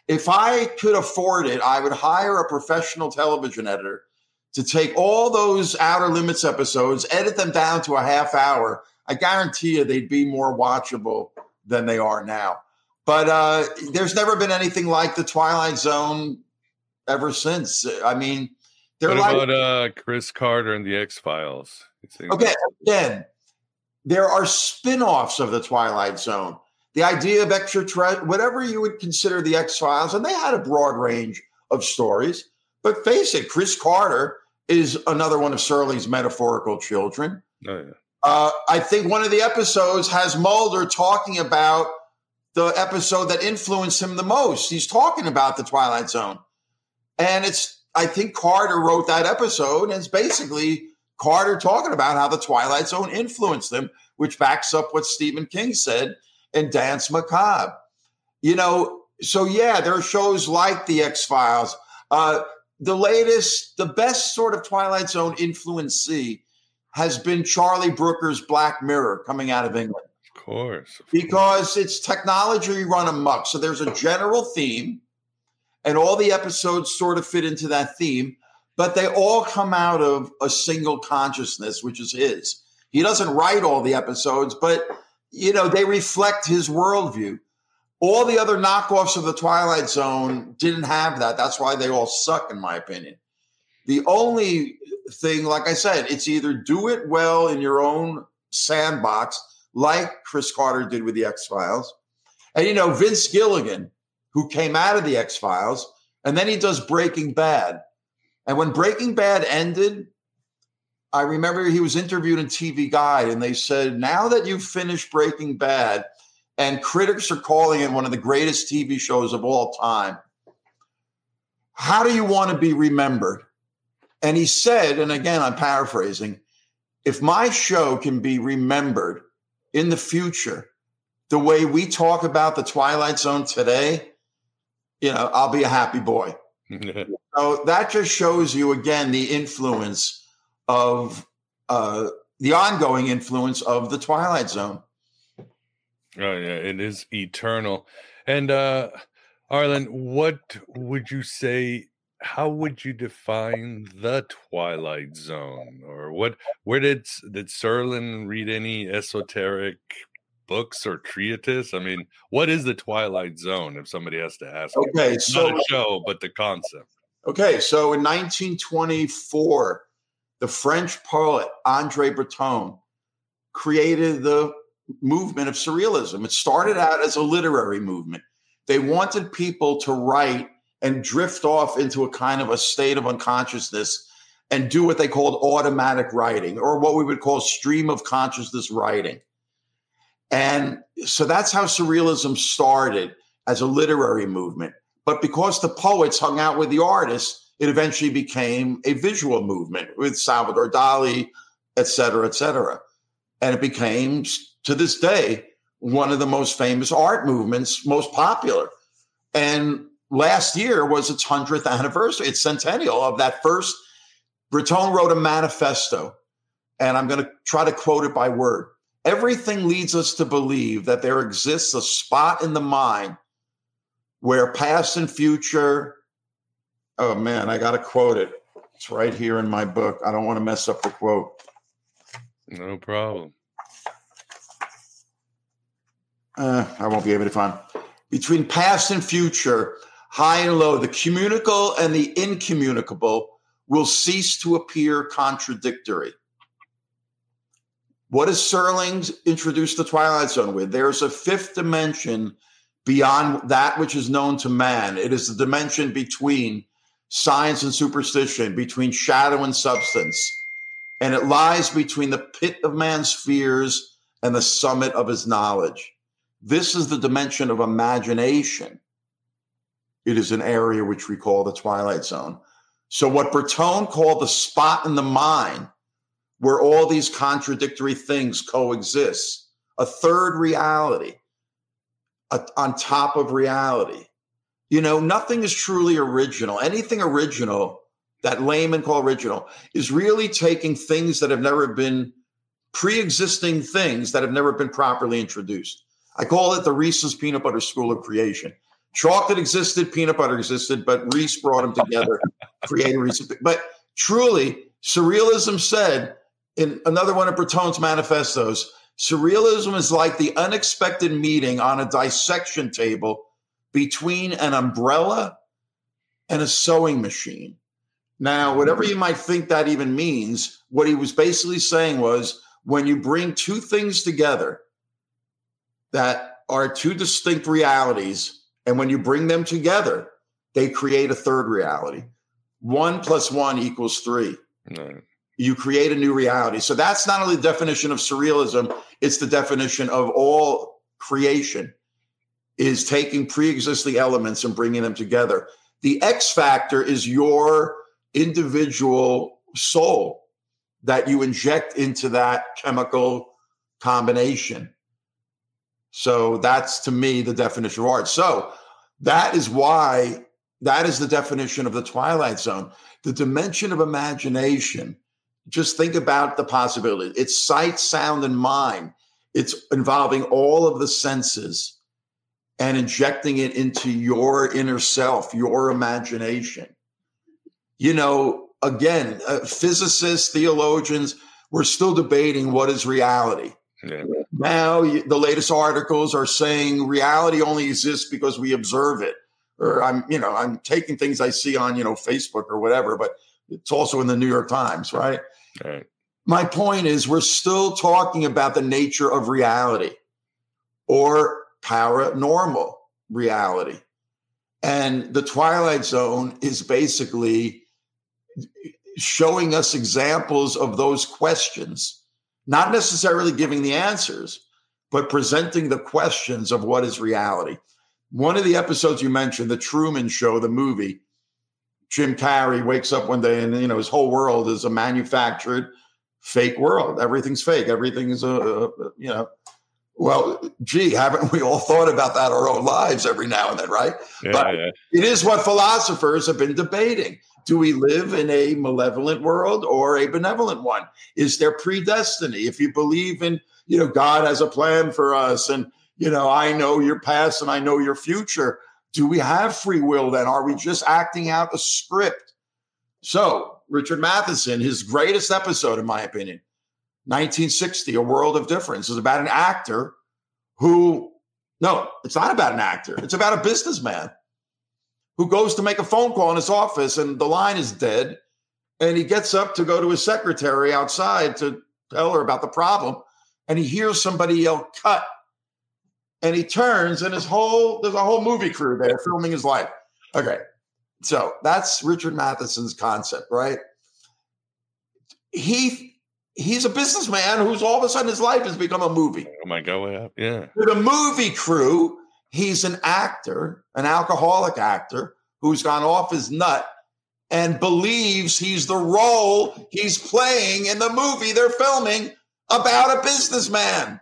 If I could afford it, I would hire a professional television editor to take all those Outer Limits episodes, edit them down to a half hour. I guarantee you they'd be more watchable than they are now. But uh, there's never been anything like the Twilight Zone ever since. I mean, they're what like, about uh, Chris Carter and the X-Files? Okay, again, there are spin-offs of the Twilight Zone. The idea of extraterrestrial, whatever you would consider the X-Files, and they had a broad range of stories. But face it, Chris Carter is another one of Serling's metaphorical children. Oh, yeah. Uh, I think one of the episodes has Mulder talking about the episode that influenced him the most. He's talking about the Twilight Zone. And it's, I think Carter wrote that episode, and it's basically Carter talking about how the Twilight Zone influenced him, which backs up what Stephen King said in Dance Macabre. You know, so yeah, there are shows like the X-Files. Uh, the latest, the best sort of Twilight Zone influencee has been Charlie Brooker's Black Mirror coming out of England. Of course. Of because course. It's technology run amok. So there's a general theme, and all the episodes sort of fit into that theme, but they all come out of a single consciousness, which is his. He doesn't write all the episodes, but, you know, they reflect his worldview. All the other knockoffs of the Twilight Zone didn't have that. That's why they all suck, in my opinion. The only thing, like I said, it's either do it well in your own sandbox, like Chris Carter did with the X-Files. And, you know, Vince Gilligan, who came out of the X-Files, and then he does Breaking Bad. And when Breaking Bad ended, I remember he was interviewed in T V Guide, and they said, now that you've finished Breaking Bad, and critics are calling it one of the greatest T V shows of all time, how do you want to be remembered? And he said, and again, I'm paraphrasing, if my show can be remembered in the future the way we talk about the Twilight Zone today, you know, I'll be a happy boy. So that just shows you, again, the influence of uh, the ongoing influence of the Twilight Zone. Oh, yeah, it is eternal. And uh, Arlen, what would you say, how would you define the Twilight Zone? Or what, where did, did Serling read any esoteric books or treatise? I mean, what is the Twilight Zone, if somebody has to ask? Okay, you? so Not a show, but the concept. Okay, so in nineteen twenty-four, the French poet André Breton created the movement of surrealism. It started out as a literary movement. They wanted people to write and drift off into a kind of a state of unconsciousness and do what they called automatic writing, or what we would call stream of consciousness writing. And so that's how surrealism started, as a literary movement. But because the poets hung out with the artists, it eventually became a visual movement with Salvador Dali, et cetera, et cetera. And it became, to this day, one of the most famous art movements, most popular. And last year was its hundredth anniversary, its centennial of that first. Breton wrote a manifesto, and I'm going to try to quote it by word. Everything leads us to believe that there exists a spot in the mind where past and future, oh man, I got to quote it. It's right here in my book. I don't want to mess up the quote. No problem. Uh, I won't be able to find. Between past and future, high and low, the communicable and the incommunicable will cease to appear contradictory. What does Serling introduce the Twilight Zone with? There's a fifth dimension beyond that which is known to man. It is the dimension between science and superstition, between shadow and substance. And it lies between the pit of man's fears and the summit of his knowledge. This is the dimension of imagination. It is an area which we call the Twilight Zone. So what Breton called the spot in the mind, where all these contradictory things coexist, a third reality, a, on top of reality. You know, nothing is truly original. Anything original that laymen call original is really taking things that have never been, pre-existing things that have never been properly introduced. I call it the Reese's Peanut Butter School of Creation. Chocolate existed, peanut butter existed, but Reese brought them together, created Reese. But truly, surrealism said in another one of Breton's manifestos, surrealism is like the unexpected meeting on a dissection table between an umbrella and a sewing machine. Now, whatever you might think that even means, what he was basically saying was when you bring two things together that are two distinct realities, and when you bring them together, they create a third reality. One plus one equals three. Right. You create a new reality. So that's not only the definition of surrealism, it's the definition of all creation, is taking pre-existing elements and bringing them together. The X factor is your individual soul that you inject into that chemical combination. So that's, to me, the definition of art. So that is why, that is the definition of the Twilight Zone. The dimension of imagination, just think about the possibility. It's sight, sound, and mind. It's involving all of the senses and injecting it into your inner self, your imagination. You know, again, uh, physicists, theologians, we're still debating what is reality. Yeah. Now, the latest articles are saying reality only exists because we observe it. Or I'm, you know, I'm taking things I see on, you know, Facebook or whatever, but it's also in the New York Times, right? Right. My point is we're still talking about the nature of reality or paranormal reality. And the Twilight Zone is basically showing us examples of those questions. Not necessarily giving the answers, but presenting the questions of what is reality. One of the episodes you mentioned, The Truman Show, the movie, Jim Carrey wakes up one day and, you know, his whole world is a manufactured fake world. Everything's fake. Everything is, a, a you know, well, gee, haven't we all thought about that our own lives every now and then, right? Yeah, but yeah. It is what philosophers have been debating. Do we live in a malevolent world or a benevolent one? Is there predestiny? If you believe in, you know, God has a plan for us and, you know, I know your past and I know your future, do we have free will then? Are we just acting out a script? So Richard Matheson, his greatest episode, in my opinion, nineteen sixty, A World of Difference, is about an actor who, no, it's not about an actor. It's about a businessman who goes to make a phone call in his office and the line is dead. And he gets up to go to his secretary outside to tell her about the problem. And he hears somebody yell, cut. And he turns and his whole, there's a whole movie crew there filming his life. Okay. So that's Richard Matheson's concept, right? He, he's a businessman who's all of a sudden his life has become a movie. Oh my God. Yeah. The movie crew, he's an actor, an alcoholic actor who's gone off his nut and believes he's the role he's playing in the movie they're filming about a businessman.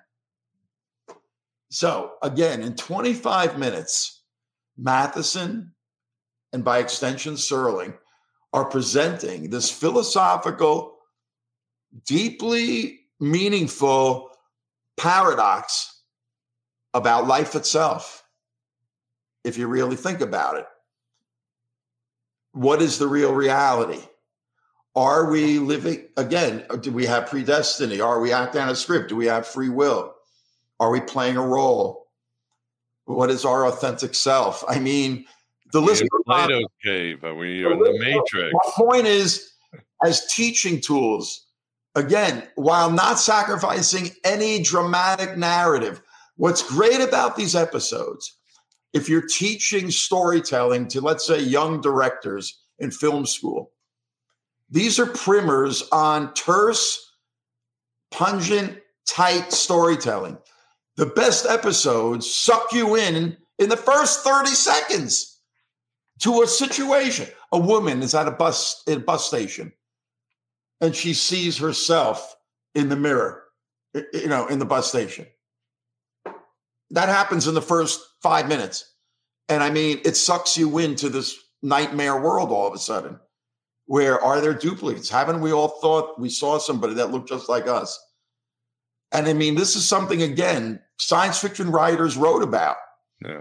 So again, in twenty-five minutes, Matheson and by extension Serling are presenting this philosophical, deeply meaningful paradox about life itself. If you really think about it, what is the real reality? Are we living, again, do we have predestiny? Are we acting on a script? Do we have free will? Are we playing a role? What is our authentic self? I mean, the list. In Plato's cave, are we in the Matrix? My point is, as teaching tools, again, while not sacrificing any dramatic narrative, what's great about these episodes, if you're teaching storytelling to, let's say, young directors in film school, these are primers on terse, pungent, tight storytelling. The best episodes suck you in in the first thirty seconds to a situation. A woman is at a bus, at a bus station and she sees herself in the mirror, you know, in the bus station. That happens in the first five minutes. And I mean, it sucks you into this nightmare world all of a sudden. Where are there duplicates? Haven't we all thought we saw somebody that looked just like us? And I mean, this is something, again, science fiction writers wrote about. Yeah.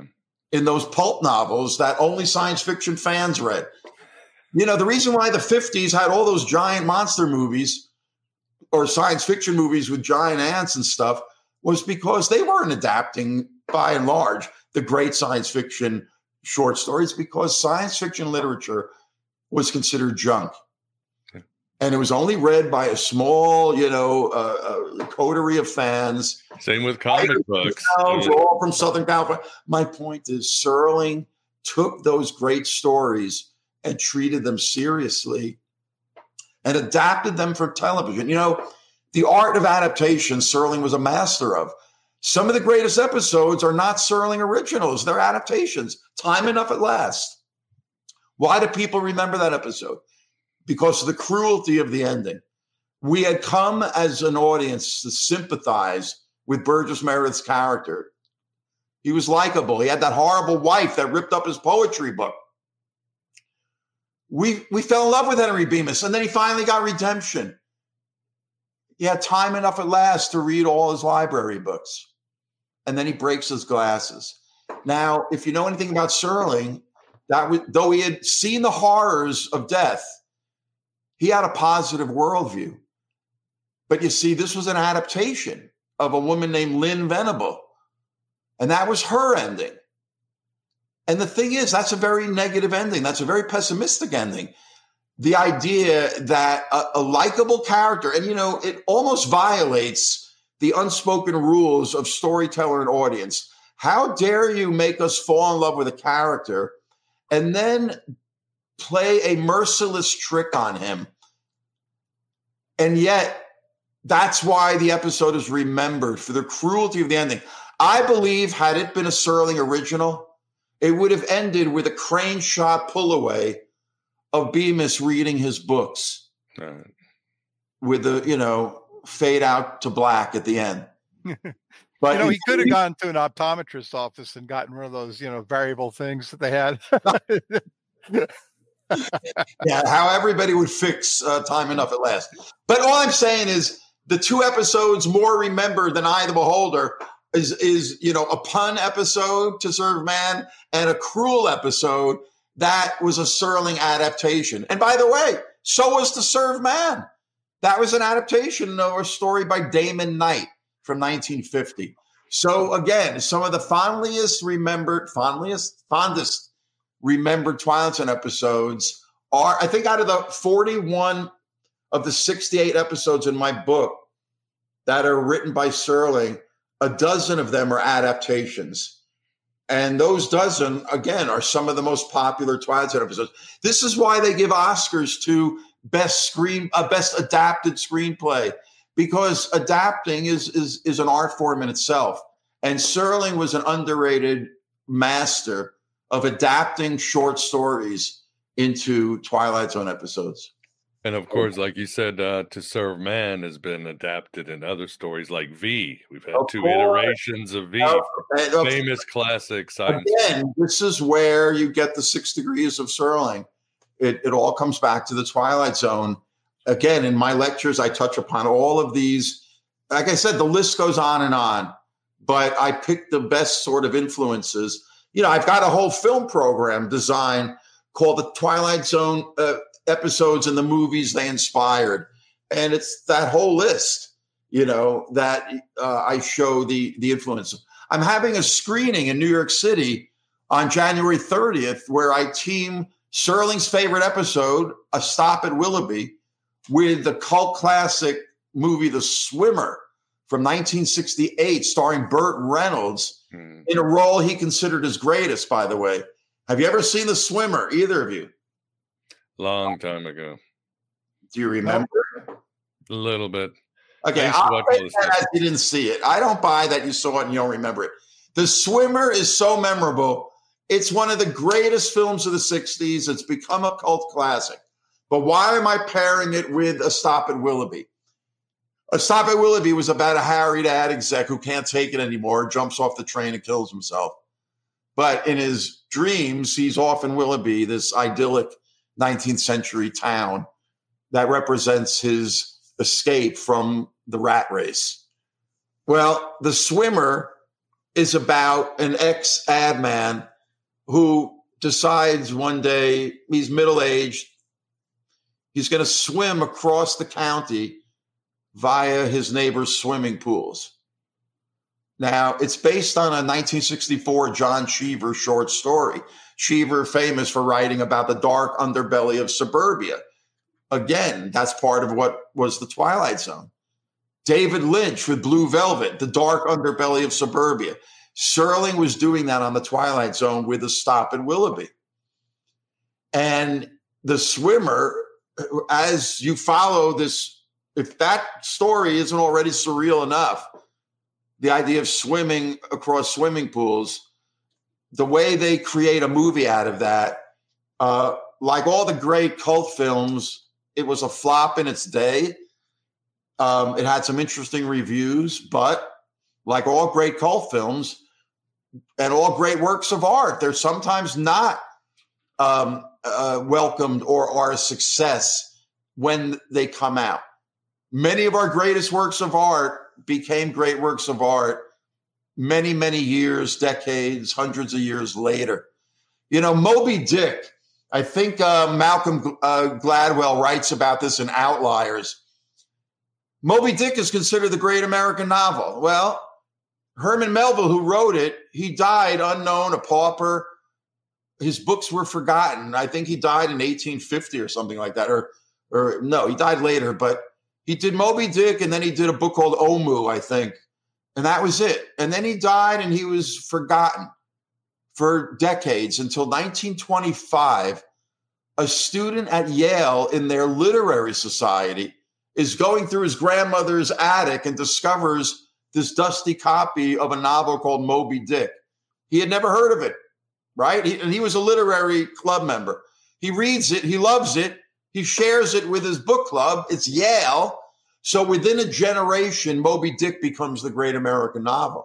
in those pulp novels that only science fiction fans read. You know, the reason why the fifties had all those giant monster movies or science fiction movies with giant ants and stuff was because they weren't adapting, by and large, the great science fiction short stories, because science fiction literature was considered junk. And it was only read by a small, you know, uh, uh, coterie of fans. Same with comic books. We're all from Southern California. My point is, Serling took those great stories and treated them seriously and adapted them for television. You know, the art of adaptation, Serling was a master of. Some of the greatest episodes are not Serling originals. They're adaptations. Time Enough at Last. Why do people remember that episode? Because of the cruelty of the ending. We had come as an audience to sympathize with Burgess Meredith's character. He was likable. He had that horrible wife that ripped up his poetry book. We, we fell in love with Henry Bemis, and then he finally got redemption. He had time enough at last to read all his library books. And then he breaks his glasses. Now, if you know anything about Serling, that was, though he had seen the horrors of death, he had a positive worldview. But you see, this was an adaptation of a woman named Lynn Venable. And that was her ending. And the thing is, that's a very negative ending. That's a very pessimistic ending. The idea that a, a likable character, and, you know, it almost violates the unspoken rules of storyteller and audience. How dare you make us fall in love with a character and then play a merciless trick on him? And yet, that's why the episode is remembered, for the cruelty of the ending. I believe had it been a Serling original, it would have ended with a crane shot pull away of Bemis reading his books right, with the, you know, fade out to black at the end. But you know, he could have gone to an optometrist's office and gotten one of those, you know, variable things that they had. Yeah, how everybody would fix uh, Time Enough at Last. But all I'm saying is the two episodes more remembered than Eye of the Beholder is, is, you know, a pun episode, To Serve Man, and a cruel episode that was a Serling adaptation. And by the way, so was To Serve Man. That was an adaptation of a story by Damon Knight from nineteen fifty. So again, some of the fondliest remembered, fondliest, fondest remembered Twilight Zone episodes are, I think, out of the forty-one of the sixty-eight episodes in my book that are written by Serling, a dozen of them are adaptations. And those dozen, again, are some of the most popular Twilight Zone episodes. This is why they give Oscars to best screen, uh, best adapted screenplay, because adapting is, is, is an art form in itself. And Serling was an underrated master of adapting short stories into Twilight Zone episodes. And of course, like you said, uh, To Serve Man has been adapted in other stories like V. We've had Of two course. iterations of V, Of- of- famous classic science. Again, this is where you get the six degrees of Serling. It, it all comes back to the Twilight Zone. Again, in my lectures, I touch upon all of these. Like I said, the list goes on and on, but I picked the best sort of influences. You know, I've got a whole film program designed called the Twilight Zone uh, episodes and the movies they inspired. And it's that whole list, you know, that uh, I show the, the influence. I'm having a screening in New York City on January thirtieth, where I team Serling's favorite episode, A Stop at Willoughby, with the cult classic movie The Swimmer from nineteen sixty-eight, starring Burt Reynolds hmm. in a role he considered his greatest, by the way. Have you ever seen The Swimmer, either of you? Long time ago. Do you remember? A little bit. Okay, I'll take that as you didn't see it. I don't buy that you saw it and you don't remember it. The Swimmer is so memorable. It's one of the greatest films of the sixties. It's become a cult classic. But why am I pairing it with A Stop at Willoughby? A Stop at Willoughby was about a harried ad exec who can't take it anymore, jumps off the train and kills himself. But in his dreams, he's off in Willoughby, this idyllic nineteenth century town that represents his escape from the rat race. Well, The Swimmer is about an ex-ad man who decides one day he's middle-aged, he's going to swim across the county via his neighbor's swimming pools. Now, it's based on a nineteen sixty-four John Cheever short story. Cheever, famous for writing about the dark underbelly of suburbia. Again, that's part of what was the Twilight Zone. David Lynch with Blue Velvet, the dark underbelly of suburbia. Serling was doing that on the Twilight Zone with A Stop at Willoughby. And The Swimmer, as you follow this, if that story isn't already surreal enough, the idea of swimming across swimming pools, the way they create a movie out of that, uh, like all the great cult films, it was a flop in its day. Um, it had some interesting reviews, but like all great cult films and all great works of art, they're sometimes not um, uh, welcomed or are a success when they come out. Many of our greatest works of art became great works of art many, many years, decades, hundreds of years later. You know, Moby Dick, I think uh, Malcolm uh, Gladwell writes about this in Outliers. Moby Dick is considered the great American novel. Well, Herman Melville, who wrote it, he died unknown, a pauper. His books were forgotten. I think he died in eighteen fifty or something like that. Or, or no, he died later, but he did Moby Dick, and then he did a book called Omoo, I think. And that was it. And then he died, and he was forgotten for decades until nineteen twenty-five. A student at Yale in their literary society is going through his grandmother's attic and discovers this dusty copy of a novel called Moby Dick. He had never heard of it, right? He, and he was a literary club member. He reads it. He loves it. He shares it with his book club. It's Yale. So within a generation, Moby Dick becomes the great American novel.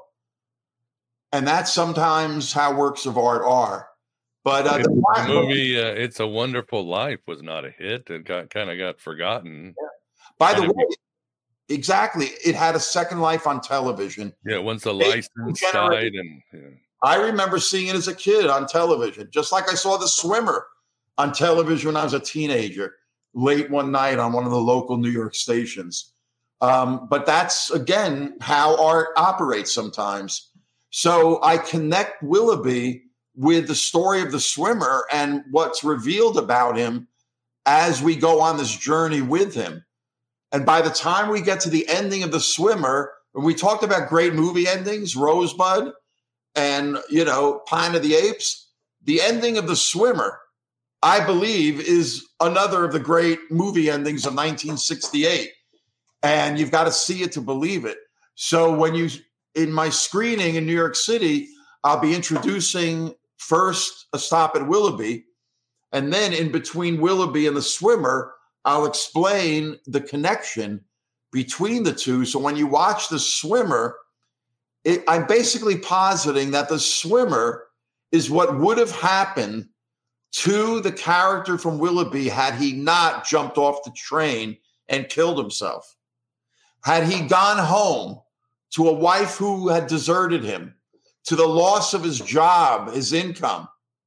And that's sometimes how works of art are. But uh, the, the movie uh, It's a Wonderful Life was not a hit. It got kind of got forgotten. Yeah. By kind the way, exactly. It had a second life on television. Yeah, once the license died. and yeah. I remember seeing it as a kid on television, just like I saw The Swimmer on television when I was a teenager, late one night on one of the local New York stations. Um, but that's, again, how art operates sometimes. So I connect Willoughby with the story of The Swimmer and what's revealed about him as we go on this journey with him. And by the time we get to the ending of The Swimmer, when we talked about great movie endings, Rosebud and, you know, Planet of the Apes, the ending of The Swimmer, I believe, is another of the great movie endings of nineteen sixty-eight. And you've got to see it to believe it. So when you, in my screening in New York City, I'll be introducing first A Stop at Willoughby. And then in between Willoughby and The Swimmer, I'll explain the connection between the two. So when you watch The Swimmer, it, I'm basically positing that The Swimmer is what would have happened to the character from Willoughby had he not jumped off the train and killed himself. Had he gone home to a wife who had deserted him, to the loss of his job, his income,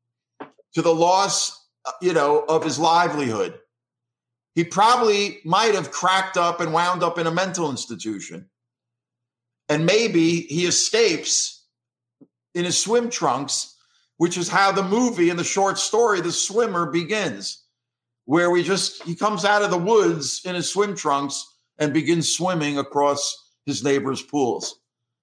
to the loss, you know, of his livelihood, he probably might have cracked up and wound up in a mental institution. And maybe he escapes in his swim trunks, which is how the movie and the short story, The Swimmer, begins, where we just, he comes out of the woods in his swim trunks and begins swimming across his neighbor's pools.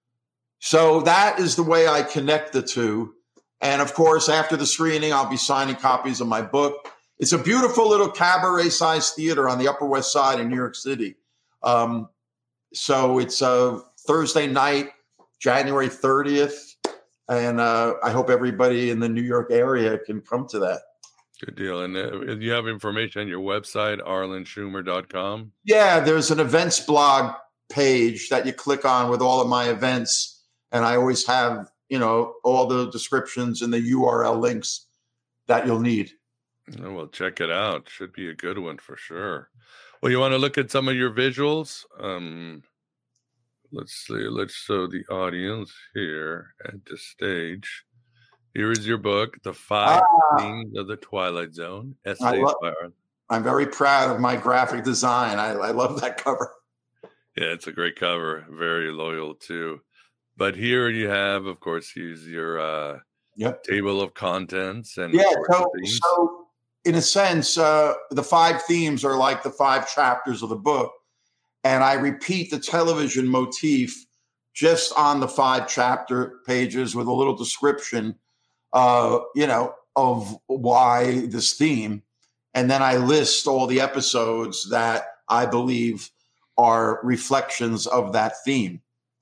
So that is the way I connect the two. And of course, after the screening, I'll be signing copies of my book. It's a beautiful little cabaret-sized theater on the Upper West Side in New York City. Um, so it's a Thursday night, January thirtieth. And uh, I hope everybody in the New York area can come to that. Good deal. And uh, you have information on your website, arlen schumer dot com? Yeah, there's an events blog page that you click on with all of my events. And I always have, you know, all the descriptions and the U R L links that you'll need. Oh, well, check it out. Should be a good one for sure. Well, you want to look at some of your visuals? Um, let's see. Let's show the audience here at the stage. Here is your book, The Five Ah. Themes of the Twilight Zone. I Essays love- by Arthur. I'm very proud of my graphic design. I, I love that cover. Yeah, it's a great cover. Very loyal too. But here you have, of course, use your uh, Yep. table of contents and Yeah. of course, So, the themes. so in a sense, uh, the five themes are like the five chapters of the book. And I repeat the television motif just on the five chapter pages with a little description, uh, you know, of why this theme. And then I list all the episodes that I believe are reflections of that theme.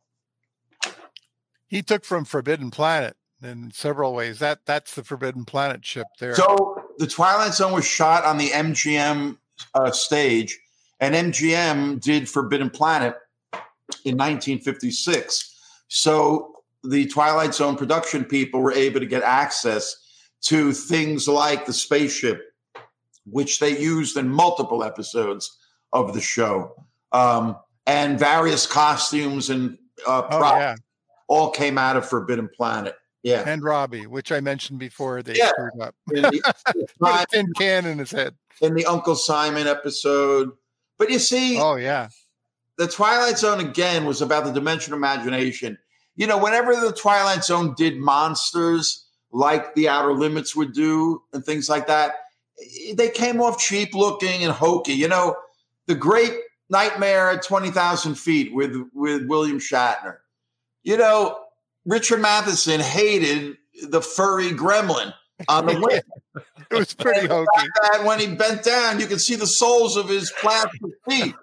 He took from Forbidden Planet in several ways. That that's the Forbidden Planet ship there. So the Twilight Zone was shot on the M G M uh, stage, and M G M did Forbidden Planet in nineteen fifty-six. So the Twilight Zone production people were able to get access to things like the spaceship, which they used in multiple episodes of the show, um, and various costumes and uh, oh props yeah, all came out of Forbidden Planet. Yeah. and Robbie, which I mentioned before, they Yeah. screwed up. In the, Put a tin can in his head. in the Uncle Simon episode. But you see, Oh yeah, the Twilight Zone again was about the dimension of imagination. You know, whenever the Twilight Zone did monsters like the Outer Limits would do and things like that, they came off cheap looking and hokey. You know, the Great Nightmare at twenty thousand feet with, with William Shatner. You know, Richard Matheson hated the furry gremlin on the wing. it was pretty And the hokey. fact that when he bent down, you could see the soles of his plastic feet.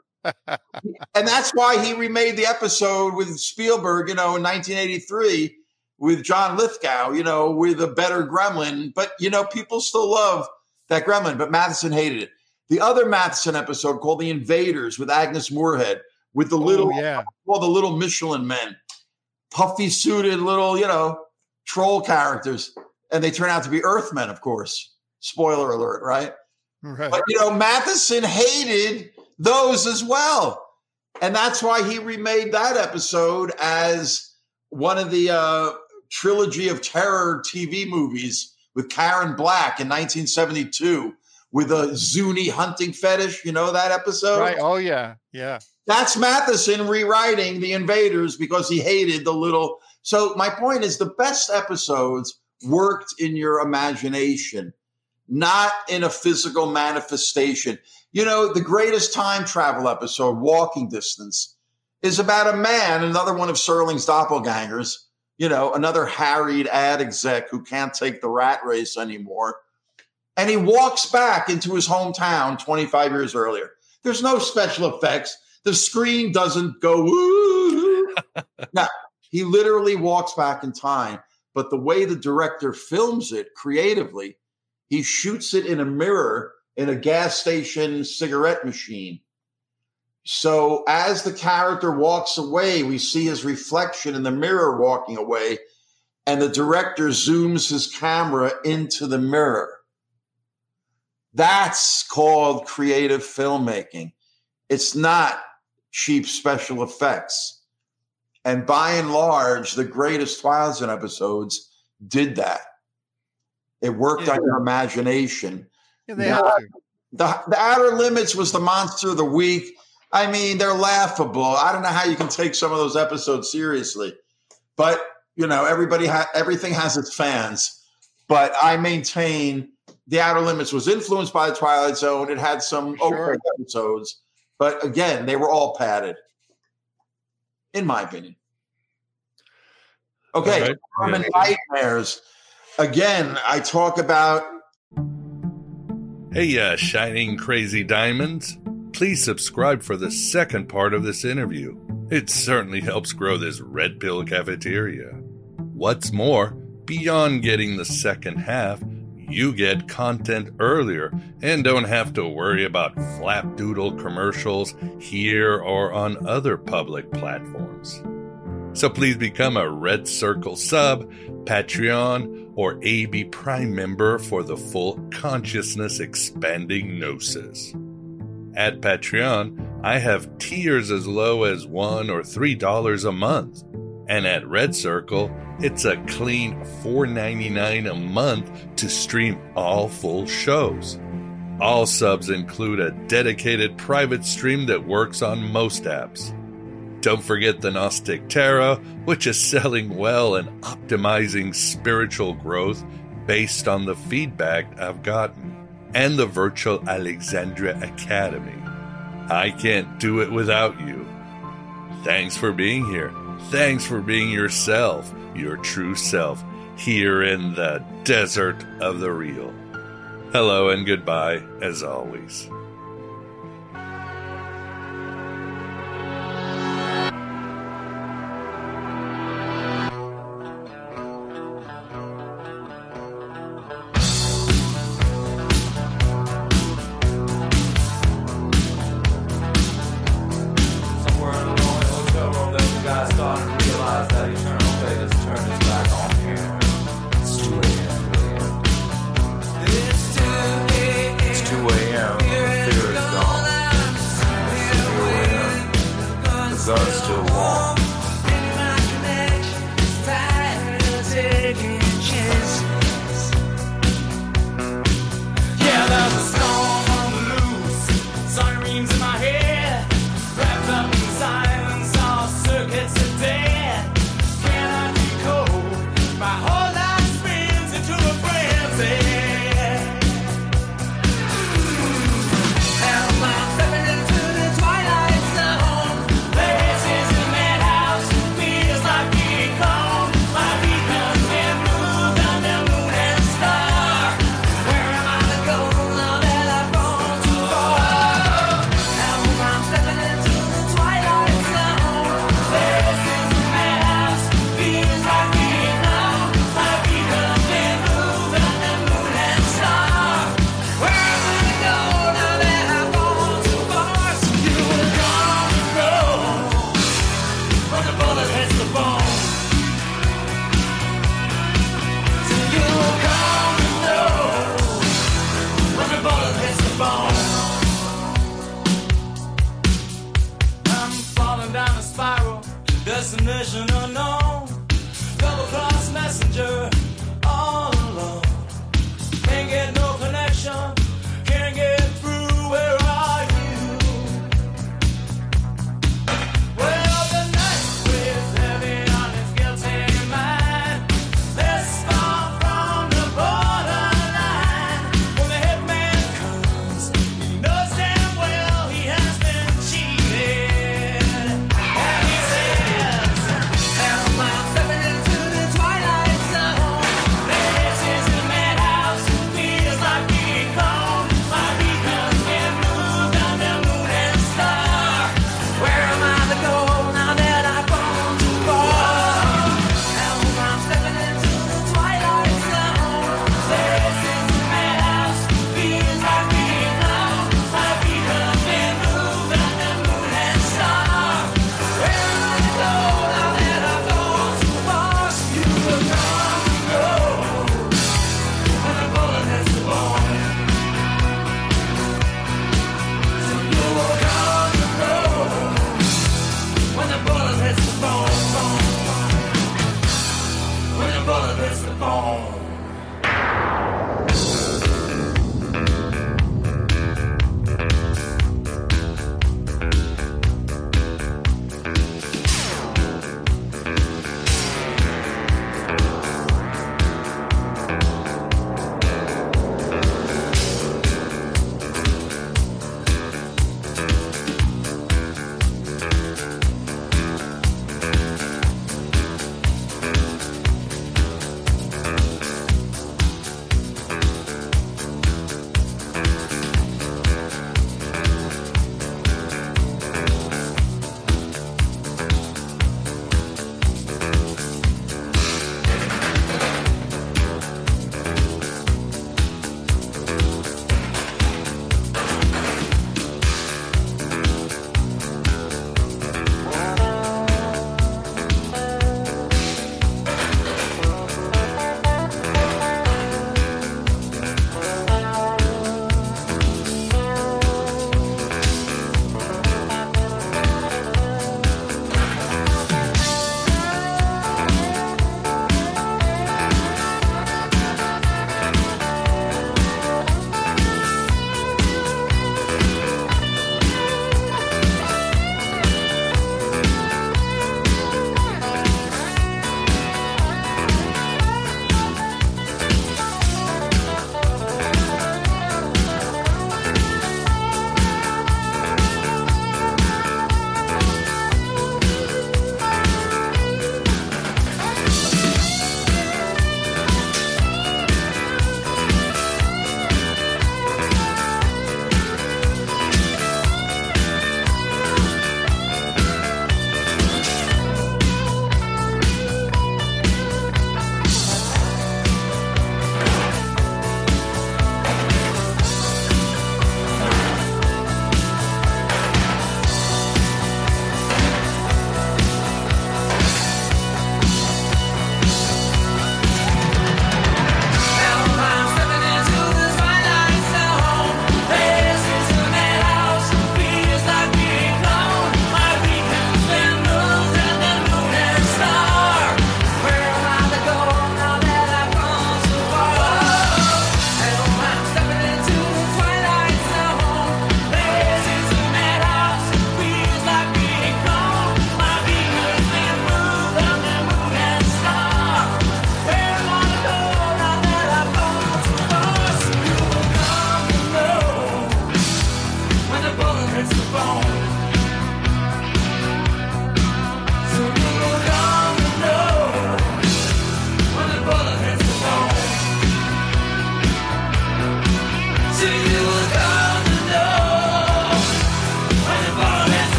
And that's why he remade the episode with Spielberg, you know, in nineteen eighty-three with John Lithgow, you know, with a better gremlin. But, you know, people still love that gremlin, but Matheson hated it. The other Matheson episode called The Invaders with Agnes Moorehead, with the little, Oh, yeah, all the little Michelin men, puffy suited little, you know, troll characters. And they turn out to be Earthmen, of course. Spoiler alert, right? right. But, you know, Matheson hated those as well. And that's why he remade that episode as one of the uh, trilogy of terror T V movies with Karen Black in nineteen seventy-two with a Zuni hunting fetish. You know that episode? Right. Oh yeah, yeah. That's Matheson rewriting The Invaders because he hated the little. So my point is the best episodes worked in your imagination, not in a physical manifestation. You know, the greatest time travel episode, Walking Distance, is about a man, another one of Serling's doppelgangers, you know, another harried ad exec who can't take the rat race anymore. And he walks back into his hometown twenty-five years earlier. There's no special effects. The screen doesn't go, woo. No, he literally walks back in time. But the way the director films it creatively, he shoots it in a mirror in a gas station cigarette machine. So as the character walks away, we see his reflection in the mirror walking away, and the director zooms his camera into the mirror. That's called creative filmmaking. It's not cheap special effects. And by and large, the greatest Twilight Zone episodes did that. It worked Yeah. on your imagination. Yeah, they Yeah. have to. The, the Outer Limits was the monster of the week. I mean, they're laughable. I don't know how you can take some of those episodes seriously. But, you know, everybody ha- everything has its fans. But I maintain the Outer Limits was influenced by the Twilight Zone. It had some Sure. okay episodes. But again, they were all padded, in my opinion. Okay, All right. Common Yeah. Nightmares. Again, I talk about Hey, uh, shining crazy diamonds. Please subscribe for the second part of this interview. It certainly helps grow this Red Pill cafeteria. What's more, beyond getting the second half, you get content earlier and don't have to worry about flapdoodle commercials here or on other public platforms. So please become a Red Circle sub, Patreon, or A B Prime member for the full consciousness expanding gnosis. At Patreon, I have tiers as low as one or three dollars a month, And at Red Circle, it's a clean four ninety-nine a month to stream all full shows. All subs include a dedicated private stream that works on most apps. Don't forget the Gnostic Tarot, which is selling well and optimizing spiritual growth based on the feedback I've gotten. And the virtual Alexandria Academy. I can't do it without you. Thanks for being here. Thanks for being yourself, your true self, here in the desert of the real. Hello and goodbye, as always. It's two a.m.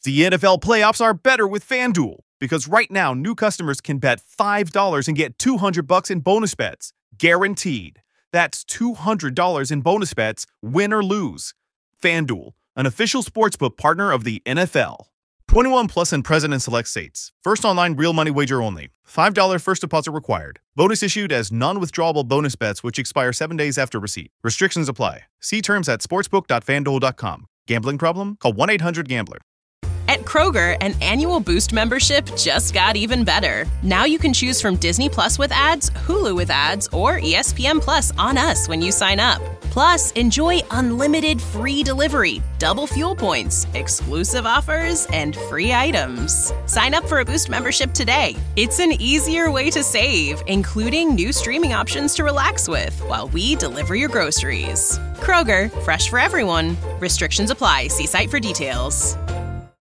The N F L playoffs are better with FanDuel because right now new customers can bet five dollars and get two hundred bucks in bonus bets, guaranteed. That's two hundred dollars in bonus bets, win or lose. FanDuel, an official sportsbook partner of the N F L. twenty-one plus and present in select states. First online real money wager only. five dollars first deposit required. Bonus issued as non-withdrawable bonus bets which expire seven days after receipt. Restrictions apply. See terms at sportsbook dot fan duel dot com. Gambling problem? Call one eight hundred gambler. At Kroger, an annual Boost membership just got even better. Now you can choose from Disney Plus with ads, Hulu with ads, or E S P N Plus on us when you sign up. Plus, enjoy unlimited free delivery, double fuel points, exclusive offers, and free items. Sign up for a Boost membership today. It's an easier way to save, including new streaming options to relax with while we deliver your groceries. Kroger, fresh for everyone. Restrictions apply. See site for details.